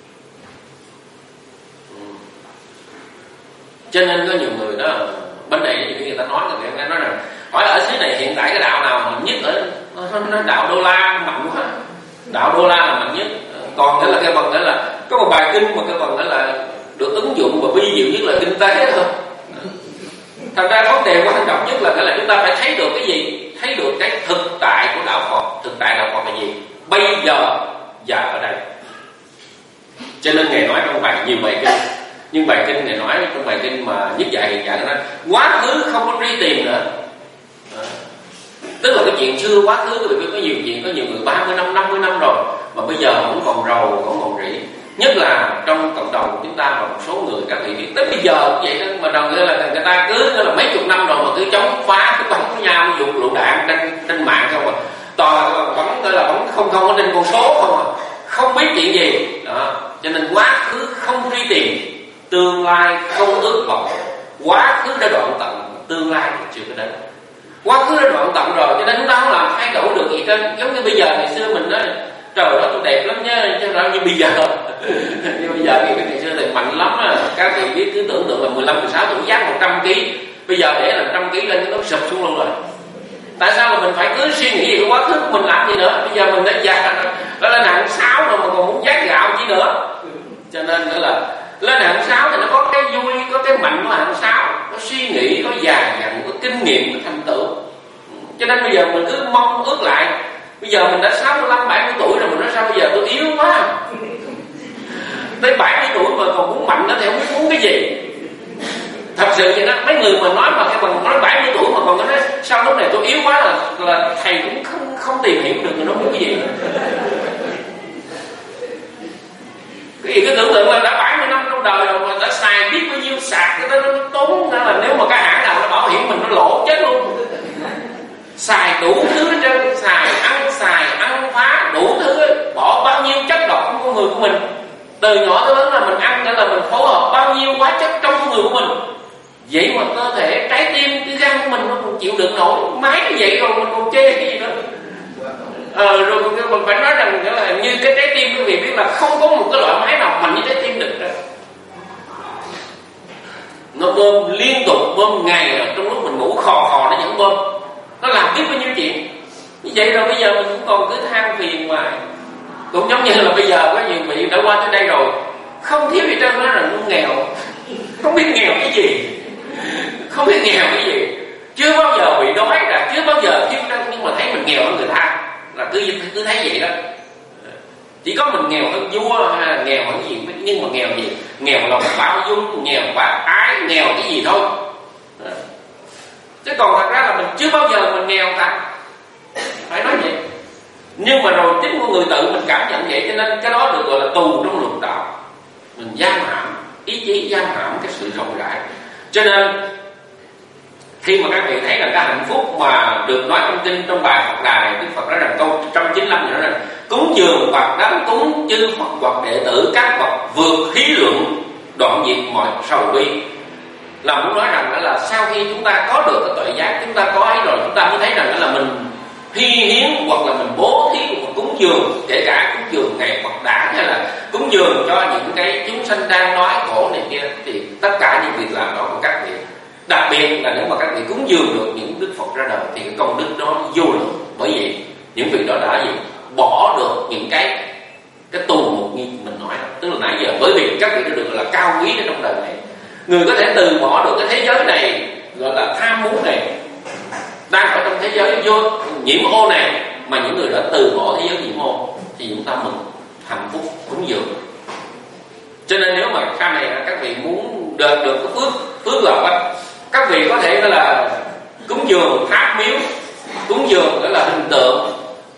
Cho nên có nhiều người đó bên này như người ta nói, người ta nói rằng hỏi ở xứ này hiện tại cái đạo nào mạnh nhất, ở nó đạo Đô La mạnh quá, đạo Đô La là mạnh nhất. Còn cái là cái phần đó là có một bài kinh mà cái phần đó là được ứng dụng và vi diệu nhất là kinh tế thôi. Thật ra vấn đề quan trọng nhất là cái là chúng ta phải thấy được cái gì, thấy được cái thực tại của đạo Phật. Thực tại đạo Phật là gì? Bây giờ và ở đây. Cho nên Ngài nói trong bài nhiều bài kinh, nhưng bài kinh Ngài nói trong bài kinh mà nhất dạy hiện tại nó nói quá khứ không có truy tìm nữa. À, tức là cái chuyện xưa quá khứ, vì có nhiều chuyện, có nhiều người ba mươi năm, năm mươi năm rồi, mà bây bây giờ vẫn còn rầu, vẫn còn rỉ. Nhất là trong cộng đồng của chúng ta và một số người các vị biết tới bây giờ cũng vậy đó, mà đồng nghĩa là người ta cứ là mấy chục năm rồi mà cứ chống phá, cứ bắn với nhau, dùng lựu đạn trên trên mạng không à, toàn vẫn gọi là vẫn không không có trên con số không à, không biết chuyện gì đó. Cho nên quá khứ không truy tìm, tương lai không ước vọng. Quá khứ đã đoạn tận, tương lai thì chưa có đến. Quá khứ đã đoạn tận rồi, cho nên chúng ta không làm thay đổi được gì trên. Giống như bây giờ ngày xưa mình nói trời ơi tôi đẹp lắm nha, chứ ra như bây giờ như bây giờ cái ngày xưa thì mạnh lắm á. Các vị biết cứ tưởng tượng là mười lăm mười sáu tuổi dáng một trăm ký, bây giờ để là một trăm ký lên nó sụp xuống luôn rồi. Tại sao là mình phải cứ suy nghĩ về quá khứ của mình làm gì nữa? Bây giờ mình đã già nó lên hạng sáu rồi mà còn muốn giác gạo chi nữa. Cho nên nữa là lên hạng sáu thì nó có cái vui, có cái mạnh của hạng sáu, có suy nghĩ, có già dặn, có kinh nghiệm, có thành tựu. Cho nên bây giờ mình cứ mong ước lại. Bây giờ mình đã sáu mươi lăm, bảy mươi tuổi rồi, mình nói sao bây giờ tôi yếu quá. Tới bảy mươi tuổi mà còn muốn mạnh nữa thì không biết muốn cái gì. Thật sự vậy đó, mấy người mà nói mà cái bằng nói bảy mươi tuổi mà còn nói sao lúc này tôi yếu quá là, là thầy cũng không, không tìm hiểu được nó muốn cái gì. Cái gì cứ tưởng tượng là đã bảy mươi năm trong đời rồi mà đã xài biết bao nhiêu sạc cái đó nó tốn, nên là nếu mà cái hãng nào nó bảo hiểm mình nó lỗ chết luôn. Xài đủ thứ hết trơn, xài ăn xài ăn phá đủ thứ ấy. Bỏ bao nhiêu chất độc trong con người của mình, từ nhỏ tới lớn là mình ăn để là mình phối hợp bao nhiêu hóa chất trong con người của mình. Vậy mà cơ thể trái tim cái gan của mình nó còn chịu đựng nổi, máy nó vậy rồi mình còn chê cái gì nữa. Ờ, rồi mình phải nói rằng là như cái trái tim quý vị biết là không có một cái loại máy nào mạnh như trái tim được đó. Nó bơm liên tục, bơm ngày rồi, trong lúc mình ngủ khò khò nó vẫn bơm. Nó làm biết bao nhiêu chuyện. Như vậy rồi bây giờ mình cũng còn cứ than phiền mà. Cũng giống như là bây giờ có nhiều vị đã qua tới đây rồi, không thiếu gì trơn, nó là nó nghèo. Không biết nghèo cái gì, không biết nghèo cái gì, chưa bao giờ bị đói là chưa bao giờ thiếu trơn, nhưng mà thấy mình nghèo hơn người ta là cứ cứ thấy vậy đó. Chỉ có mình nghèo hơn vua hay là nghèo hơn gì, nhưng mà nghèo gì? Nghèo lòng bao dung, nghèo bác ái, nghèo cái gì thôi. Chứ còn thật ra là mình chưa bao giờ mình nghèo cả, phải nói vậy. Nhưng mà rồi chính con người tự mình cảm nhận vậy, cho nên cái đó được gọi là tù trong luật đạo. Mình giam hãm ý chí, giam hãm cái sự rộng rãi. Cho nên khi mà các vị thấy là cái hạnh phúc mà được nói trong kinh, trong bài Phật Đà này, Đức Phật nói rằng câu một trăm chín mươi lăm này nói rằng cúng dường Phật đấng cúng chư Phật hoặc đệ tử các bậc vượt khí lượng, đoạn diệt mọi sầu bi. Là muốn nói rằng đó là sau khi chúng ta có được cái tuệ giác, chúng ta có ấy rồi, chúng ta mới thấy rằng đó là mình hy hiến hoặc là mình bố thí một cúng dường, kể cả cúng dường ngày Phật đản hay là cúng dường cho những cái chúng sanh đang đói khổ này kia, thì tất cả những việc làm đó của các vị, đặc biệt là nếu mà các vị cúng dường được những Đức Phật ra đời thì cái công đức đó vô lượng. Bởi vì những việc đó đã gì bỏ được những cái cái tù mục như mình nói, tức là nãy giờ bởi vì các vị đã được là cao quý ở trong đời này. Người có thể từ bỏ được cái thế giới này gọi là tham muốn này, đang ở trong thế giới vô nhiễm ô này, mà những người đã từ bỏ thế giới nhiễm ô thì chúng ta mừng hạnh phúc cúng dường. Cho nên nếu mà sau này các vị muốn được được cái phước phước lộc á, các vị có thể là cúng dường tháp miếu, cúng dường đó là hình tượng,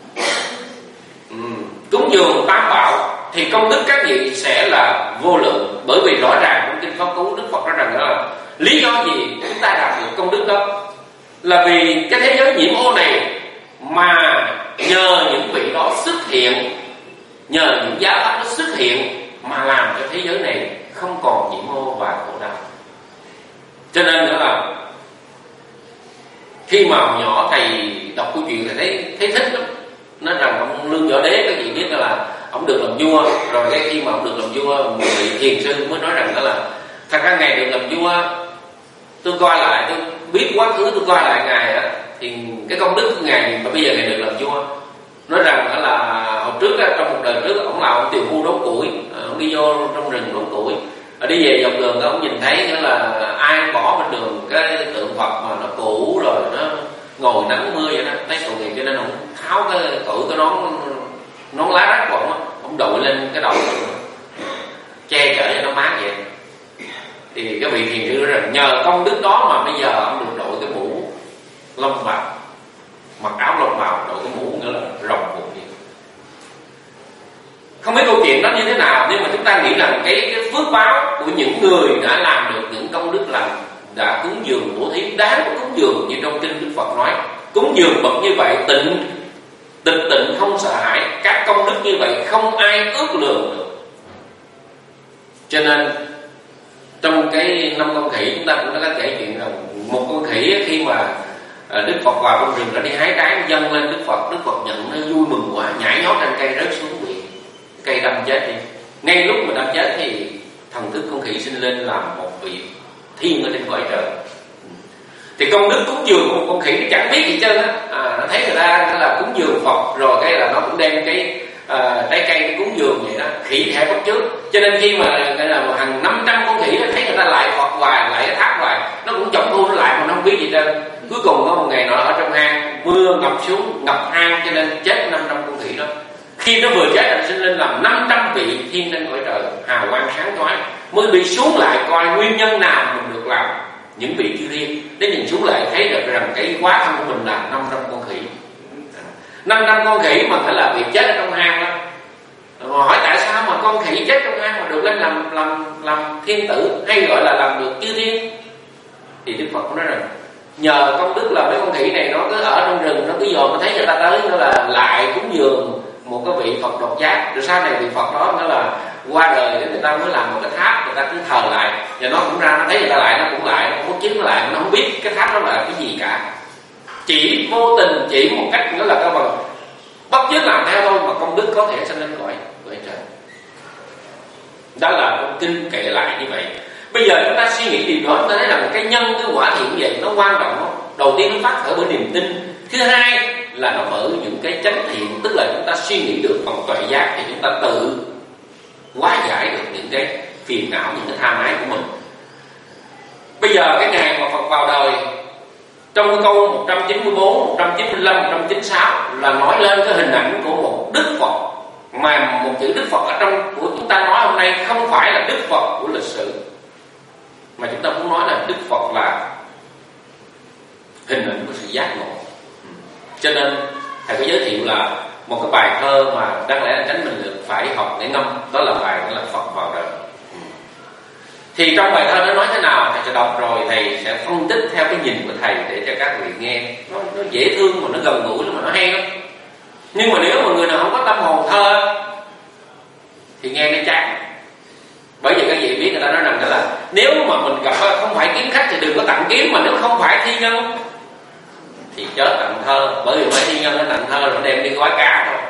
ừ, cúng dường tam bảo, thì công đức các vị sẽ là vô lượng. Bởi vì rõ ràng trong kinh Pháp Cú, Đức Phật nói rằng đó là lý do gì chúng ta đạt được công đức đó là vì cái thế giới nhiễm ô này mà nhờ những vị đó xuất hiện, nhờ những giáo pháp nó xuất hiện mà làm cho thế giới này không còn nhiễm ô và khổ đau. Cho nên đó là khi mà hồi nhỏ thầy đọc câu chuyện thầy thấy thấy thích lắm. Nói rằng ông Lương Võ Đế, các vị biết là ông được làm vua, rồi cái khi mà ông được làm vua, một vị thiền sư mới nói rằng đó là thật ra ngày được làm vua, tôi coi lại, tôi biết quá khứ, tôi coi lại ngài á, thì cái công đức của ngài mà bây giờ ngài được làm vua. Nói rằng đó là hồi trước á, trong một đời trước ông làm ông tiều phu đốn củi, ông đi vô trong rừng đốn củi, đi về dọc đường ông nhìn thấy nữa là ai bỏ bên đường cái tượng Phật mà nó cũ rồi, nó ngồi nắng mưa vậy đó, thấy tội nghiệp, cho nên ông tháo cái cởi cái nón nón lá rách của ông á, ông đội lên cái đầu che chở cho nó mát vậy. Thì cái vị thiền sư rằng nhờ công đức đó mà bây giờ ông được đội cái mũ lông bào, mặc áo lông bào, đội cái mũ nữa là rồng buộc vậy. Không biết câu chuyện đó như thế nào, nhưng mà chúng ta nghĩ rằng cái, cái phước báo của những người đã làm được những công đức lành, đã cúng dường bố thí đáng cúng dường như trong kinh Đức Phật nói. Cúng dường bậc như vậy tịnh tịch tịnh không sợ hãi, các công đức như vậy không ai ước lượng được. Cho nên trong cái năm con khỉ chúng ta cũng đã kể chuyện rằng một con khỉ khi mà Đức Phật vào trong rừng đã đi hái trái dâng lên Đức Phật, Đức Phật nhận nó vui mừng quá, nhảy nhót trên cây rớt xuống bị cây đâm chết đi. Ngay lúc mà đâm chết thì thần thức con khỉ sinh lên làm một vị thiên ở trên cõi trời. Thì công đức cúng dường của một con khỉ nó chẳng biết gì trơn á, à, nó thấy người ta nó là cúng dường Phật rồi cái là nó cũng đem cái à, trái cây để cúng dường vậy đó. Khỉ thì hay bắt trước, cho nên khi mà cái là hàng năm trăm con khỉ nó thấy người ta lại Phật hoài, lại cái tháp hoài, nó cũng chổng thu nó lại mà nó không biết gì trơn. Cuối cùng có một ngày nọ ở trong hang mưa ngập xuống, ngập hang cho nên chết năm trăm con khỉ đó. Khi nó vừa chết là sinh lên làm năm trăm vị thiên trên cõi trời hào quang sáng chói, mới bị xuống lại coi nguyên nhân nào mình được làm những vị chư thiên. Để nhìn xuống lại thấy được rằng cái quá thân của mình là năm trăm con khỉ, năm trăm con khỉ mà phải là bị chết ở trong hang đó. Mà hỏi tại sao mà con khỉ chết trong hang mà được lên làm làm làm thiên tử, hay gọi là làm được chư thiên? Thì Đức Phật cũng nói rằng nhờ công đức là mấy con khỉ này nó cứ ở trong rừng, nó cứ dòm nó thấy người ta tới nó là lại cúng dường một cái vị Phật độc giác. Rồi sau này vị Phật đó nó là qua đời để người ta mới làm một cái tháp, người ta cứ thờ lại, và nó cũng ra nó thấy người ta lại, nó cũng lại, nó không chiếm nó lại, nó không biết cái tháp đó là cái gì cả. Chỉ vô tình, chỉ một cách nữa là cái bằng bắt chước làm theo thôi mà công đức có thể sinh lên cõi cõi trời. Đó là trong kinh kể lại như vậy. Bây giờ chúng ta suy nghĩ điều đó, chúng ta thấy rằng cái nhân cái quả thiện vậy nó quan trọng không? Đầu tiên nó phát khởi bởi niềm tin, thứ hai là nó bởi những cái chánh thiện, tức là chúng ta suy nghĩ được bằng tuệ giác thì chúng ta tự hóa giải được những cái phiền não, những cái tham ái của mình. Bây giờ cái ngày mà Phật vào đời, trong cái câu một trăm chín mươi bốn, một trăm chín mươi lăm, một trăm chín mươi sáu là nói lên cái hình ảnh của một Đức Phật, mà một chữ Đức Phật ở trong của chúng ta nói hôm nay không phải là Đức Phật của lịch sử, mà chúng ta muốn nói là Đức Phật là hình ảnh của sự giác ngộ. Cho nên thầy có giới thiệu là một cái bài thơ mà đáng lẽ là Chánh Minh Lực phải học để ngâm, đó là bài đó là Phật vào đời. Thì trong bài thơ nó nói thế nào thầy sẽ đọc rồi thầy sẽ phân tích theo cái nhìn của thầy để cho các vị nghe. Nó, nó dễ thương mà nó gần gũi mà nó hay lắm. Nhưng mà nếu mà người nào không có tâm hồn thơ thì nghe nó chán. Bởi vì các vị biết người ta nói rằng đó là nếu mà mình gặp không phải kiếm khách thì đừng có tặng kiếm, mà nếu không phải thi nhân thì chớ tặng thơ. Bởi vì phải thi nhân nó tặng thơ rồi đem đi gói cá thôi.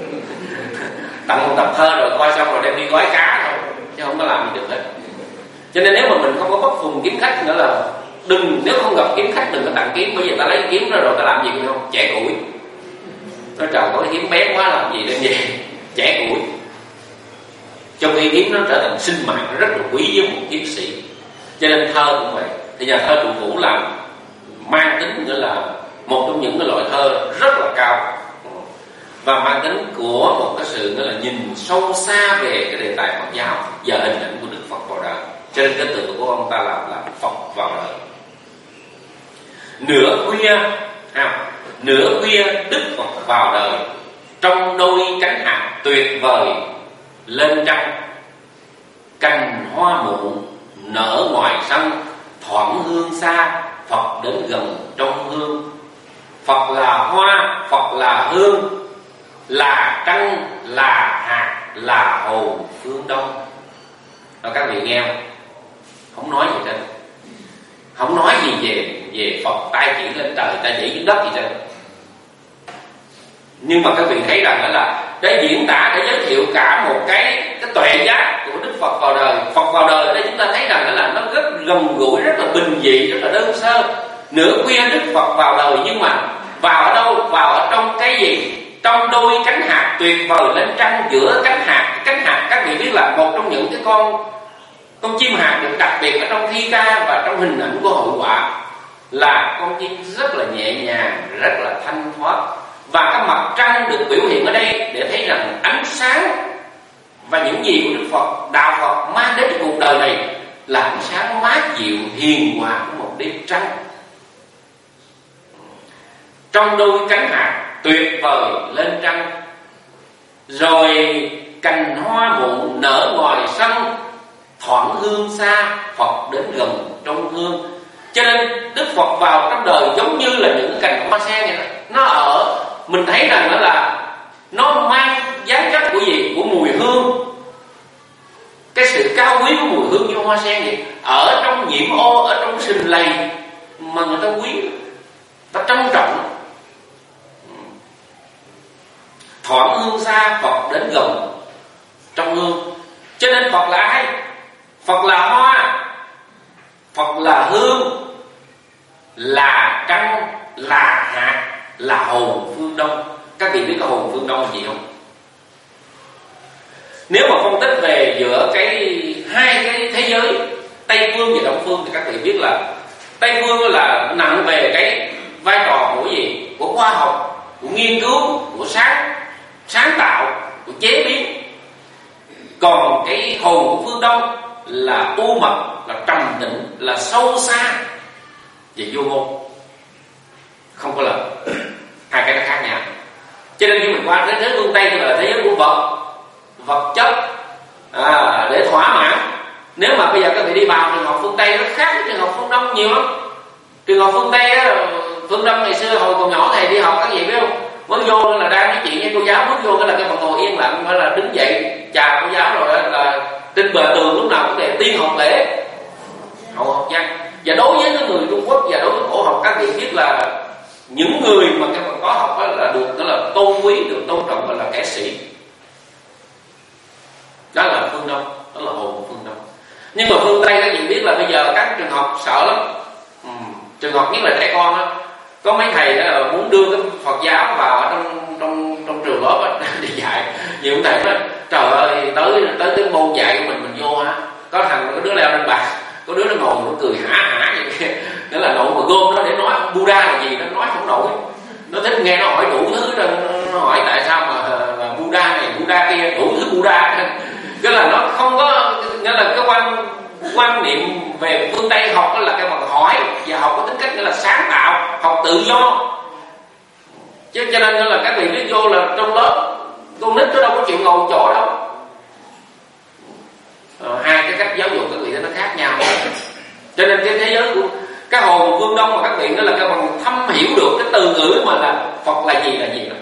Tặng một tập thơ rồi coi xong rồi đem đi gói cá thôi, chứ không có làm gì được hết. Cho nên nếu mà mình không có bất phùng kiếm khách nữa là đừng, nếu không gặp kiếm khách đừng có tặng kiếm. Bởi vì ta lấy kiếm ra rồi ta làm gì không? Chẻ củi. Nó trời có cái kiếm bé quá làm gì đem về chẻ củi. Trong khi kiếm nó trở thành sinh mạng, nó rất là quý với một chiến sĩ. Cho nên thơ cũng vậy. Thì nhà thơ Trụ Vũ làm mang tính nghĩa là một trong những cái loại thơ rất là cao, và mang tính của một cái sự nghĩa là nhìn sâu xa về cái đề tài Phật giáo và hình ảnh của Đức Phật vào đời. Cho nên cái tựa của ông ta làm là Phật vào đời. Nửa khuya à, nửa khuya Đức Phật vào đời, trong đôi cánh hạt tuyệt vời lên trăng. Cành hoa muộn nở ngoài sân, thoảng hương xa, Phật đến gần trong hương. Phật là hoa, Phật là hương, là trăng, là hạt, là hồn phương đông. Đó, các vị nghe không? Không nói gì hết, không nói gì về về Phật tay chỉ lên trời, ta chỉ dưới đất gì hết. Nhưng mà các vị thấy rằng đó là để diễn tả, để giới thiệu cả một cái cái tuệ giác của Đức Phật vào đời. Phật vào đời ở đây chúng ta thấy rằng đó là nó rất gần gũi, rất là bình dị, rất là đơn sơ. Nửa khuya Đức Phật vào đời, nhưng mà vào ở đâu? Vào ở trong cái gì? Trong đôi cánh hạt tuyệt vời lên trăng. Giữa cánh hạt, cánh hạt các vị biết là một trong những cái con con chim hạt được đặc biệt ở trong thi ca và trong hình ảnh của hội họa, là con chim rất là nhẹ nhàng, rất là thanh thoát. Và cái mặt trăng được biểu hiện ở đây để thấy rằng ánh sáng và những gì của Đức Phật, đạo Phật mang đến cuộc đời này là ánh sáng mát dịu hiền hòa của một đêm trăng. Trong đôi cánh hạt tuyệt vời lên trăng. Rồi cành hoa muộn nở ngoài sân, thoảng hương xa, Phật đến gần trong hương. Cho nên Đức Phật vào trong đời giống như là những cành hoa sen vậy đó. Nó ở, mình thấy rằng đó là nó mang dáng chất của gì? Của mùi hương. Cái sự cao quý của mùi hương như hoa sen vậy. Ở trong nhiễm ô, ở trong sình lầy mà người ta quý, ta trân trọng. Thoảng hương xa, Phật đến gần trong hương. Cho nên Phật là ai? Phật là hoa, Phật là hương, là trăng, là hạt, là hồn phương Đông. Các vị biết cái hồn phương Đông là gì không? Nếu mà phân tích về giữa cái hai cái thế giới Tây phương và Đông phương thì các vị biết là Tây phương là nặng về cái vai trò của gì? Của khoa học, của nghiên cứu, của sáng sáng tạo, của chế biến. Còn cái hồn của phương Đông là u mật, là trầm tĩnh, là sâu xa và vô ngôn, không có lời. Hai cái nó khác nhau. Cho nên khi mình qua thế giới phương Tây thì là thế giới của vật, vật chất, à, để thỏa mãn. Nếu mà bây giờ các vị đi vào trường học phương Tây nó khác với trường học phương Đông nhiều lắm. Trường học phương Tây á, phương Đông ngày xưa hồi còn nhỏ thầy đi học các vị biết không? Mới vô là đang nói chuyện với cô giáo, bước vô cái là cái phần ngồi yên lặng, phải là đứng dậy chào cô giáo, rồi đó là trên bờ tường lúc nào cũng để tiên học lễ, hậu học văn. Và đối với cái người Trung Quốc và đối với cổ học, các vị biết là những người mà cái phần có học đó là được đó là tôn quý, được tôn trọng, gọi là kẻ sĩ. Đó là phương Đông, đó là hồn của phương Đông. Nhưng mà phương Tây các vị biết là bây giờ các trường học sợ lắm. Ừ, trường học nhất là trẻ con á, có mấy thầy đó muốn đưa cái Phật giáo vào trong trong trong trường lớp đi dạy. Nhiều ông thầy nói trời ơi, tới tới cái môn dạy của mình mình vô ha, có thằng có đứa leo lên bàn, có đứa nó ngồi nó cười hả hả vậy kia. Nghĩa là nội mà gom nó để nói Buddha là gì, nó nói không nổi. Nó thích nghe, nó hỏi đủ thứ, nó, nó hỏi tại sao mà, mà Buddha này Buddha kia, đủ thứ Buddha. Cái là nó không có, nghĩa là cái quan quan niệm về phương Tây học đó là cái bằng hỏi, và học có tính cách nghĩa là sáng tạo, học tự do. Chứ cho nên là các vị biết vô là trong lớp con nít nó đâu có chịu ngồi chỗ đâu. Ờ, hai cái cách giáo dục các vị nó khác nhau. Cho nên cái thế giới của cái hồn phương Đông mà các vị nó là cái bằng thâm hiểu được cái từ ngữ mà là Phật là gì là gì rồi.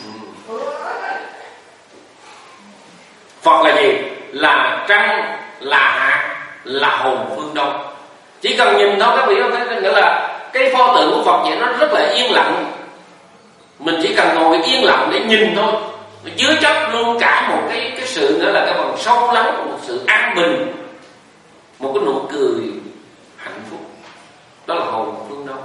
Phật là gì? Là trăng, là hạt, là hồn phương Đông. Chỉ cần nhìn thôi các vị có thấy, nghĩa là cái pho tượng của Phật vậy nó rất là yên lặng. Mình chỉ cần ngồi yên lặng để nhìn thôi, chứa chấp luôn cả một cái cái sự nữa là cái bằng sâu lắng, một sự an bình, một cái nụ cười hạnh phúc. Đó là hồn phương Đông.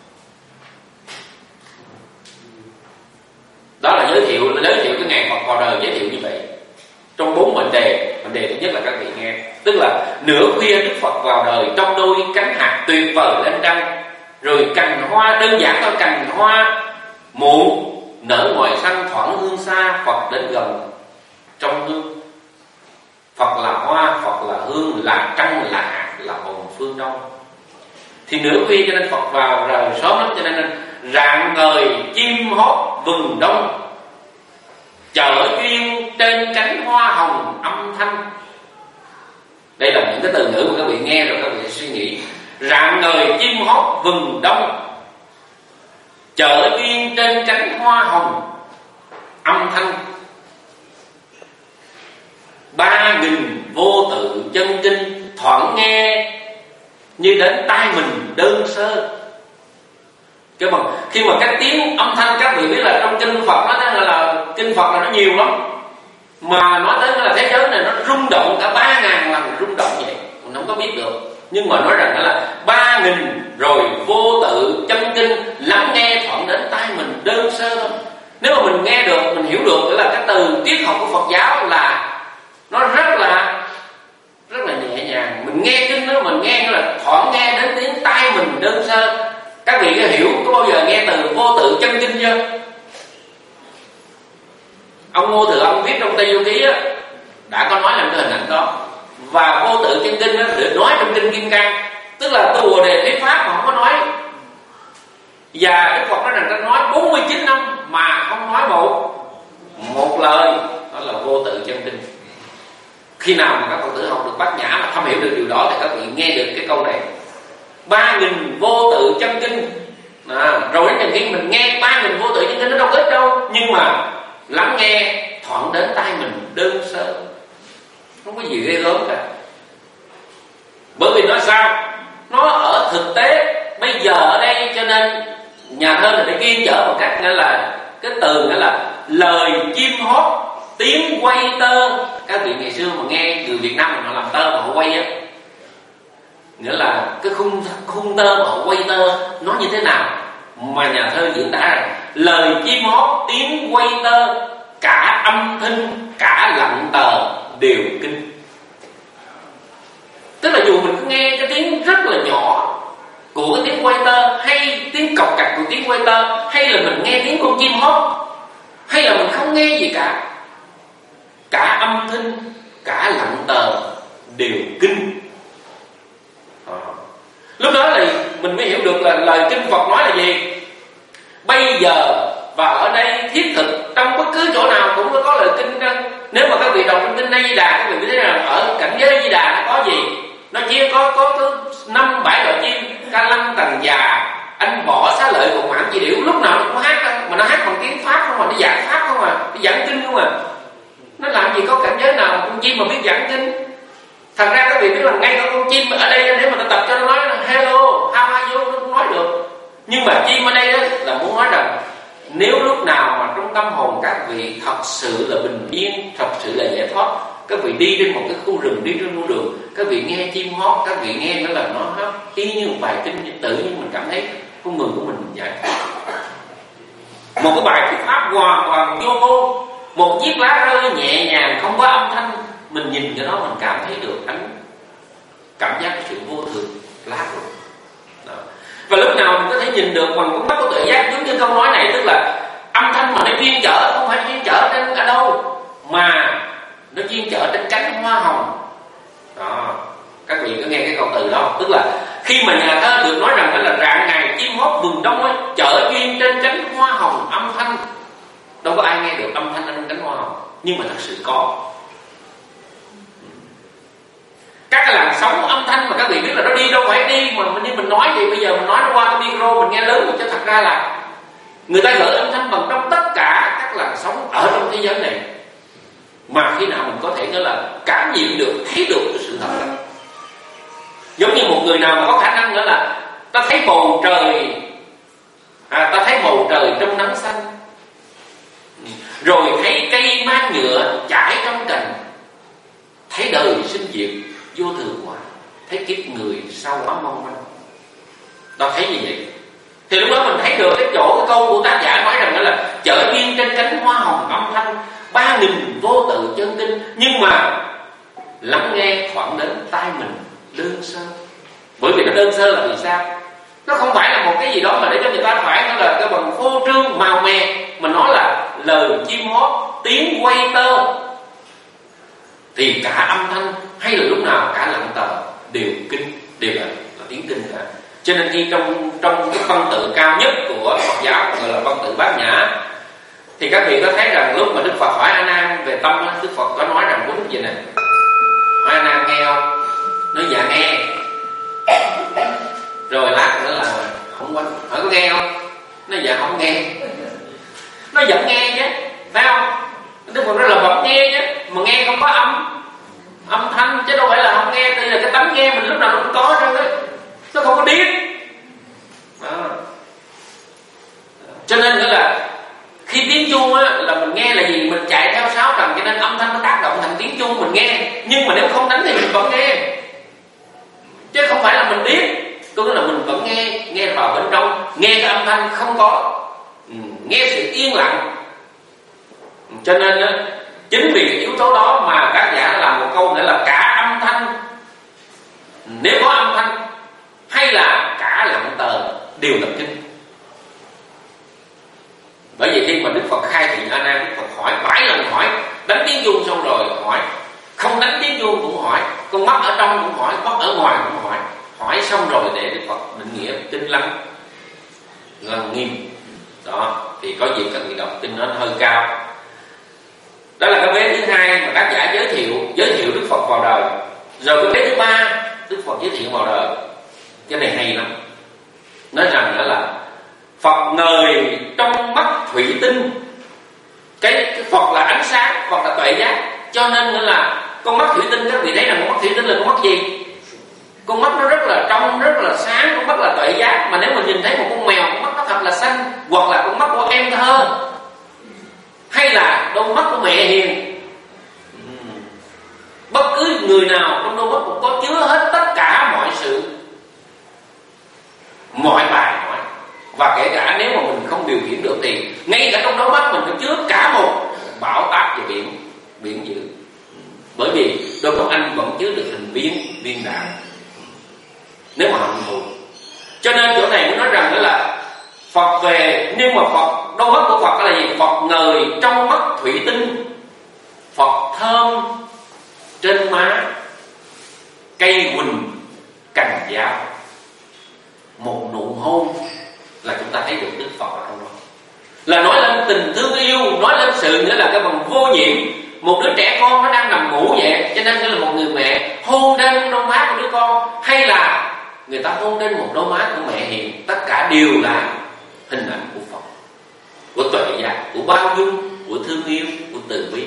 Đó là giới thiệu, là giới thiệu cái ngày Phật vào đời, giới thiệu như vậy trong bốn mệnh đề. Mệnh đề thứ nhất là các vị nghe, tức là nửa khuya Đức Phật vào đời trong đôi cánh hạt tuyệt vời lên trăng, rồi cành hoa đơn giản thôi, cành hoa muộn nở ngoài sân, thoảng hương xa, Phật đến gần trong hương. Phật là hoa, Phật là hương, là trăng, là hạt, là hồn phương Đông. Thì nửa khuya cho nên Phật vào rồi sớm lắm, cho nên rạng ngời chim hót vừng đông, chợ duyên trên cánh hoa hồng âm thanh. Đây là những cái từ ngữ mà các vị nghe rồi các vị suy nghĩ. Rạng ngời chim hót vừng đông, chợ duyên trên cánh hoa hồng âm thanh. Ba nghìn vô tự chân kinh, thoảng nghe như đến tai mình đơn sơ. Cái bằng khi mà cái tiếng âm thanh, các vị biết là trong kinh Phật nó là, là kinh Phật là nó nhiều lắm, mà nói tới là thế giới này nó rung động cả ba ngàn lần rung động vậy, mình không có biết được. Nhưng mà nói rằng là ba nghìn rồi vô tự chân kinh, lắng nghe thoảng đến tai mình đơn sơ thôi. Nếu mà mình nghe được, mình hiểu được, nghĩa là cái từ triết học của Phật giáo là nó rất là rất là nhẹ nhàng. Mình nghe kinh đó, mình nghe là thoảng nghe đến tiếng tai mình đơn sơ. Các vị có hiểu, có bao giờ nghe từ vô tự chân kinh chưa? Ông Ngô Thừa Ông viết trong Tây Du Ký á, đã có nói làm cái hình ảnh đó. Và vô tự chân kinh đó được nói trong kinh Kim Cang, tức là tu Bồ Đề thuyết pháp mà không có nói. Và Đức Phật nói rằng ta nói bốn mươi chín năm mà không nói một một lời, đó là vô tự chân kinh. Khi nào mà các Phật tử học được Bát Nhã mà thâm hiểu được điều đó thì các vị nghe được cái câu này: ba nghìn vô tự chân kinh. À, rồi đến khi mình nghe ba nghìn vô tự chân kinh nó đâu có ít đâu, nhưng mà lắng nghe thoảng đến tai mình đơn sơ, không có gì ghê gớm cả. Bởi vì nó sao? Nó ở thực tế bây giờ ở đây, cho nên nhà thơ này phải kiên trở một cách nghĩa là cái từ nghĩa là lời chim hót tiếng quay tơ. Các vị ngày xưa mà nghe người Việt Nam mình họ làm tơ mà họ quay á, nghĩa là cái khung khung tơ mà họ quay tơ nó như thế nào, mà nhà thơ diễn tả rằng lời chim hót tiếng quay tơ, cả âm thanh cả lặng tờ đều kinh. Tức là dù mình cứ nghe cái tiếng rất là nhỏ của cái tiếng quay tơ, hay tiếng cộc cạch của tiếng quay tơ, hay là mình nghe tiếng con chim hót, hay là mình không nghe gì cả, cả âm thanh cả lặng tờ đều kinh. À, lúc đó thì mình mới hiểu được là lời kinh Phật nói là gì. Bây giờ và ở đây thiết thực, trong bất cứ chỗ nào cũng có lời kinh đó. Nếu mà các vị đọc trong kinh A Di Đà, các vị biết rằng ở cảnh giới A Di Đà nó có gì? Nó chia có có có năm bảy loại chim: ca lăng, tần già, anh bỏ, xá lợi, cùng mãn, chi điểu. Lúc nào nó cũng hát đó, mà nó hát bằng tiếng Pháp không, mà nó giảng Pháp không à, nó giảng kinh không à. Nó làm gì có cảnh giới nào con chim mà biết giảng kinh. Thành ra các vị biết là ngay cả con chim ở đây, nếu mà nó tập cho nó nói là hello, how are you, nó cũng nói được. Nhưng mà chim ở đây đó là muốn nói rằng nếu lúc nào mà trong tâm hồn các vị thật sự là bình yên, thật sự là giải thoát, các vị đi trên một cái khu rừng, đi trên khu đường, các vị nghe chim hót, các vị nghe nó là nó hát y như một bài kinh, tự nhiên mình cảm thấy con người của mình giải thoát. Một cái bài thuyết pháp hoàn toàn vô ngôn, một chiếc lá rơi nhẹ nhàng không có âm thanh, mình nhìn cho nó mình cảm thấy được ánh cảm giác sự vô thường lá rụng. Và lúc nào mình có thể nhìn được bằng con mắt của tự giác, giống như câu nói này, tức là âm thanh mà nó chuyên chở, không phải chuyên chở trên ở đâu, mà nó chuyên chở trên cánh hoa hồng. Đó, các vị có nghe cái câu từ đó, tức là khi mà nhà thơ được nói rằng là rạng ngày chim hót vườn đông ấy, chở duyên trên cánh hoa hồng âm thanh. Đâu có ai nghe được âm thanh trên cánh hoa hồng, nhưng mà thật sự có. Các cái làn sóng âm thanh mà các vị biết là nó đi đâu phải đi, mà như mình nói vậy, bây giờ mình nói nó qua cái micro mình nghe lớn, mà chứ thật ra là người ta gửi âm thanh bằng trong tất cả các làn sóng ở trong thế giới này. Mà khi nào mình có thể nữa là cảm nhận được, thấy được cái sự thật đó. Giống như một người nào mà có khả năng nữa là ta thấy bầu trời, à, ta thấy bầu trời trong nắng xanh, rồi thấy cây mang nhựa trải trong cành, thấy đời sinh diệt vô thường hoài, thấy kiếp người sau áo mong manh. Ta thấy như vậy thì lúc đó mình thấy được cái chỗ cái câu của tác giả nói rằng là chở duyên trên cánh hoa hồng âm thanh, ba nghìn vô tự chân kinh. Nhưng mà lắng nghe thoảng đến tai mình đơn sơ. Bởi vì nó đơn sơ là vì sao? Nó không phải là một cái gì đó mà để cho người ta phải nó là cái bằng phô trương màu mè, mà nó là lời chim hót tiếng quay tơ. Thì cả âm thanh hay là lúc nào cả lặng tờ đều kinh, đều là, là tiếng kinh cả. Cho nên khi trong trong cái văn tự cao nhất của Phật giáo gọi là văn tự Bát Nhã, thì các vị có thấy rằng lúc mà Đức Phật hỏi A Nan về tâm, Đức Phật có nói rằng đúng gì này: hỏi A Nan nghe không? Nói dạ nghe. Rồi lát nữa là không quanh hỏi có nghe không? Nói dạ không nghe. Nó vẫn nghe chứ, phải không? Đức Phật nói là vẫn nghe chứ, mà nghe không có âm âm thanh, chứ đâu phải là không nghe. Đây là cái tánh nghe mình lúc nào nó cũng có trong đấy, nó không có điếc. Đó. Cho nên nữa là khi tiếng chuông á, là mình nghe là gì? Mình chạy theo sáu trần, cho nên âm thanh nó tác động thành tiếng chuông mình nghe. Nhưng mà nếu không đánh thì mình vẫn nghe, chứ không phải là mình điếc. Có nghĩa là mình vẫn nghe, nghe vào bên trong, nghe cái âm thanh không có, ừ, nghe sự yên lặng. Cho nên á, chính vì cái yếu tố đó mà tác giả làm một câu nữa là cả âm thanh, nếu có âm thanh hay là cả lặng tờ đều là kinh. Bởi vì khi mà Đức Phật khai thị A Nan, Đức Phật hỏi bảy lần, hỏi đánh tiếng chuông xong rồi hỏi, không đánh tiếng chuông cũng hỏi, con mắt ở trong cũng hỏi, mắt ở ngoài cũng hỏi. Hỏi xong rồi để Đức Phật định nghĩa kinh lăng lăng nghiêm. Đó, thì có dịp các vị đọc kinh nó hơi cao. Đó là cái vế thứ hai mà các tác giả giới thiệu giới thiệu Đức Phật vào đời. Rồi cái vế thứ ba Đức Phật giới thiệu vào đời, cái này hay lắm. Nói rằng đó là Phật ngời trong mắt thủy tinh. Cái, cái Phật là ánh sáng, Phật là tuệ giác. Cho nên nữa là con mắt thủy tinh, các vị thấy rằng con mắt thủy tinh là con mắt gì? Con mắt nó rất là trong, rất là sáng, con mắt là tuệ giác. Mà nếu mình nhìn thấy một con mèo, con mắt nó thật là xanh, hoặc là con mắt của em thơ, hay là đôi mắt của mẹ hiền, bất cứ người nào trong đôi mắt cũng có chứa hết tất cả mọi sự, mọi bài hỏi. Và kể cả nếu mà mình không điều khiển được thì ngay cả trong đôi mắt mình cũng chứa cả một bão táp về biển biển dữ. Bởi vì đôi mắt anh vẫn chứa được hình viên viên đạn nếu mà hận thù. Cho nên chỗ này muốn nói rằng đó là Phật về, nhưng mà Phật, đôi mắt của Phật là gì? Phật ngời trong mắt thủy tinh, Phật thơm trên má cây quỳnh cành giáo. Một nụ hôn là chúng ta thấy được Đức Phật ở trong đó, là nói lên tình thương yêu, nói lên sự nghĩa là cái bằng vô nhiệm. Một đứa trẻ con nó đang nằm ngủ vậy, cho nên là một người mẹ hôn lên đôi má của đứa con, hay là người ta hôn lên một đôi má của mẹ hiền, tất cả đều là hình ảnh của Phật, của tuệ giác, của bao dung, của thương yêu, của từ bi.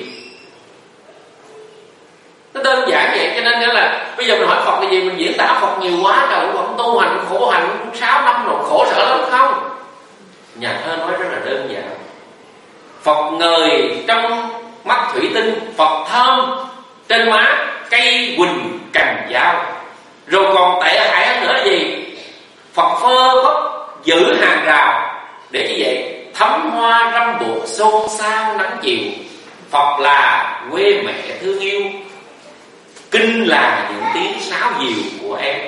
Nó đơn giản vậy. Cho nên là bây giờ mình hỏi Phật là gì, mình diễn tả Phật nhiều quá rồi, Phật tu hành khổ hạnh sáu năm rồi, khổ sở lắm không? Nhà thơ nói rất là đơn giản. Phật ngời trong mắt thủy tinh, Phật thơm trên má cây quỳnh cành giáo. Rồi còn tệ hại hơn nữa là gì? Phật phơ phất giữ hàng rào, để như vậy thấm hoa râm buộc xôn xao nắng chiều. Phật là quê mẹ thương yêu, kinh là những tiếng sáo diều của em.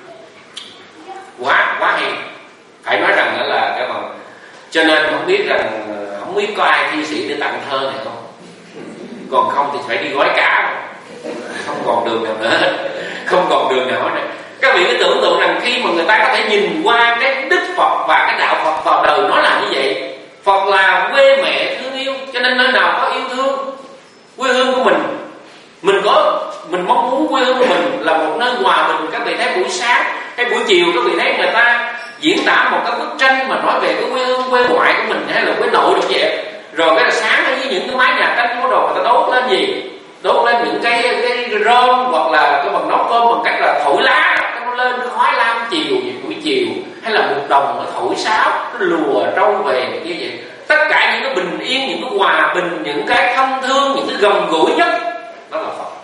Quá quá hay. Phải nói rằng đó là cái phần. Cho nên không biết rằng không biết có ai thi sĩ để tặng thơ này không? Còn không thì phải đi gói cá, không còn đường nào nữa, không còn đường nào nữa. Các vị cứ tưởng tượng rằng khi mà người ta có thể nhìn qua cái Đức Phật và cái đạo Phật vào đời, nó là như vậy. Phật là quê mẹ thương yêu, cho nên nơi nào có yêu thương quê hương của mình, mình có mình mong muốn quê hương của mình là một nơi hòa bình. Các vị thấy buổi sáng hay buổi chiều, các vị thấy người ta diễn tả một cái bức tranh mà nói về cái quê hương quê ngoại của mình hay là quê nội được vậy. Rồi cái là sáng ở dưới những cái mái nhà tranh có đồ, người ta đốt lên gì? Đốt lên những cái cái rơm, hoặc là cái bằng nấu cơm bằng cách là thổi lá, nó lên khói lam chiều vậy, buổi chiều, hay là một đồng nó thổi sáo, nó lùa trâu về như vậy. Tất cả những cái bình yên, những cái hòa bình, những cái thân thương, những cái gần gũi nhất, đó là Phật.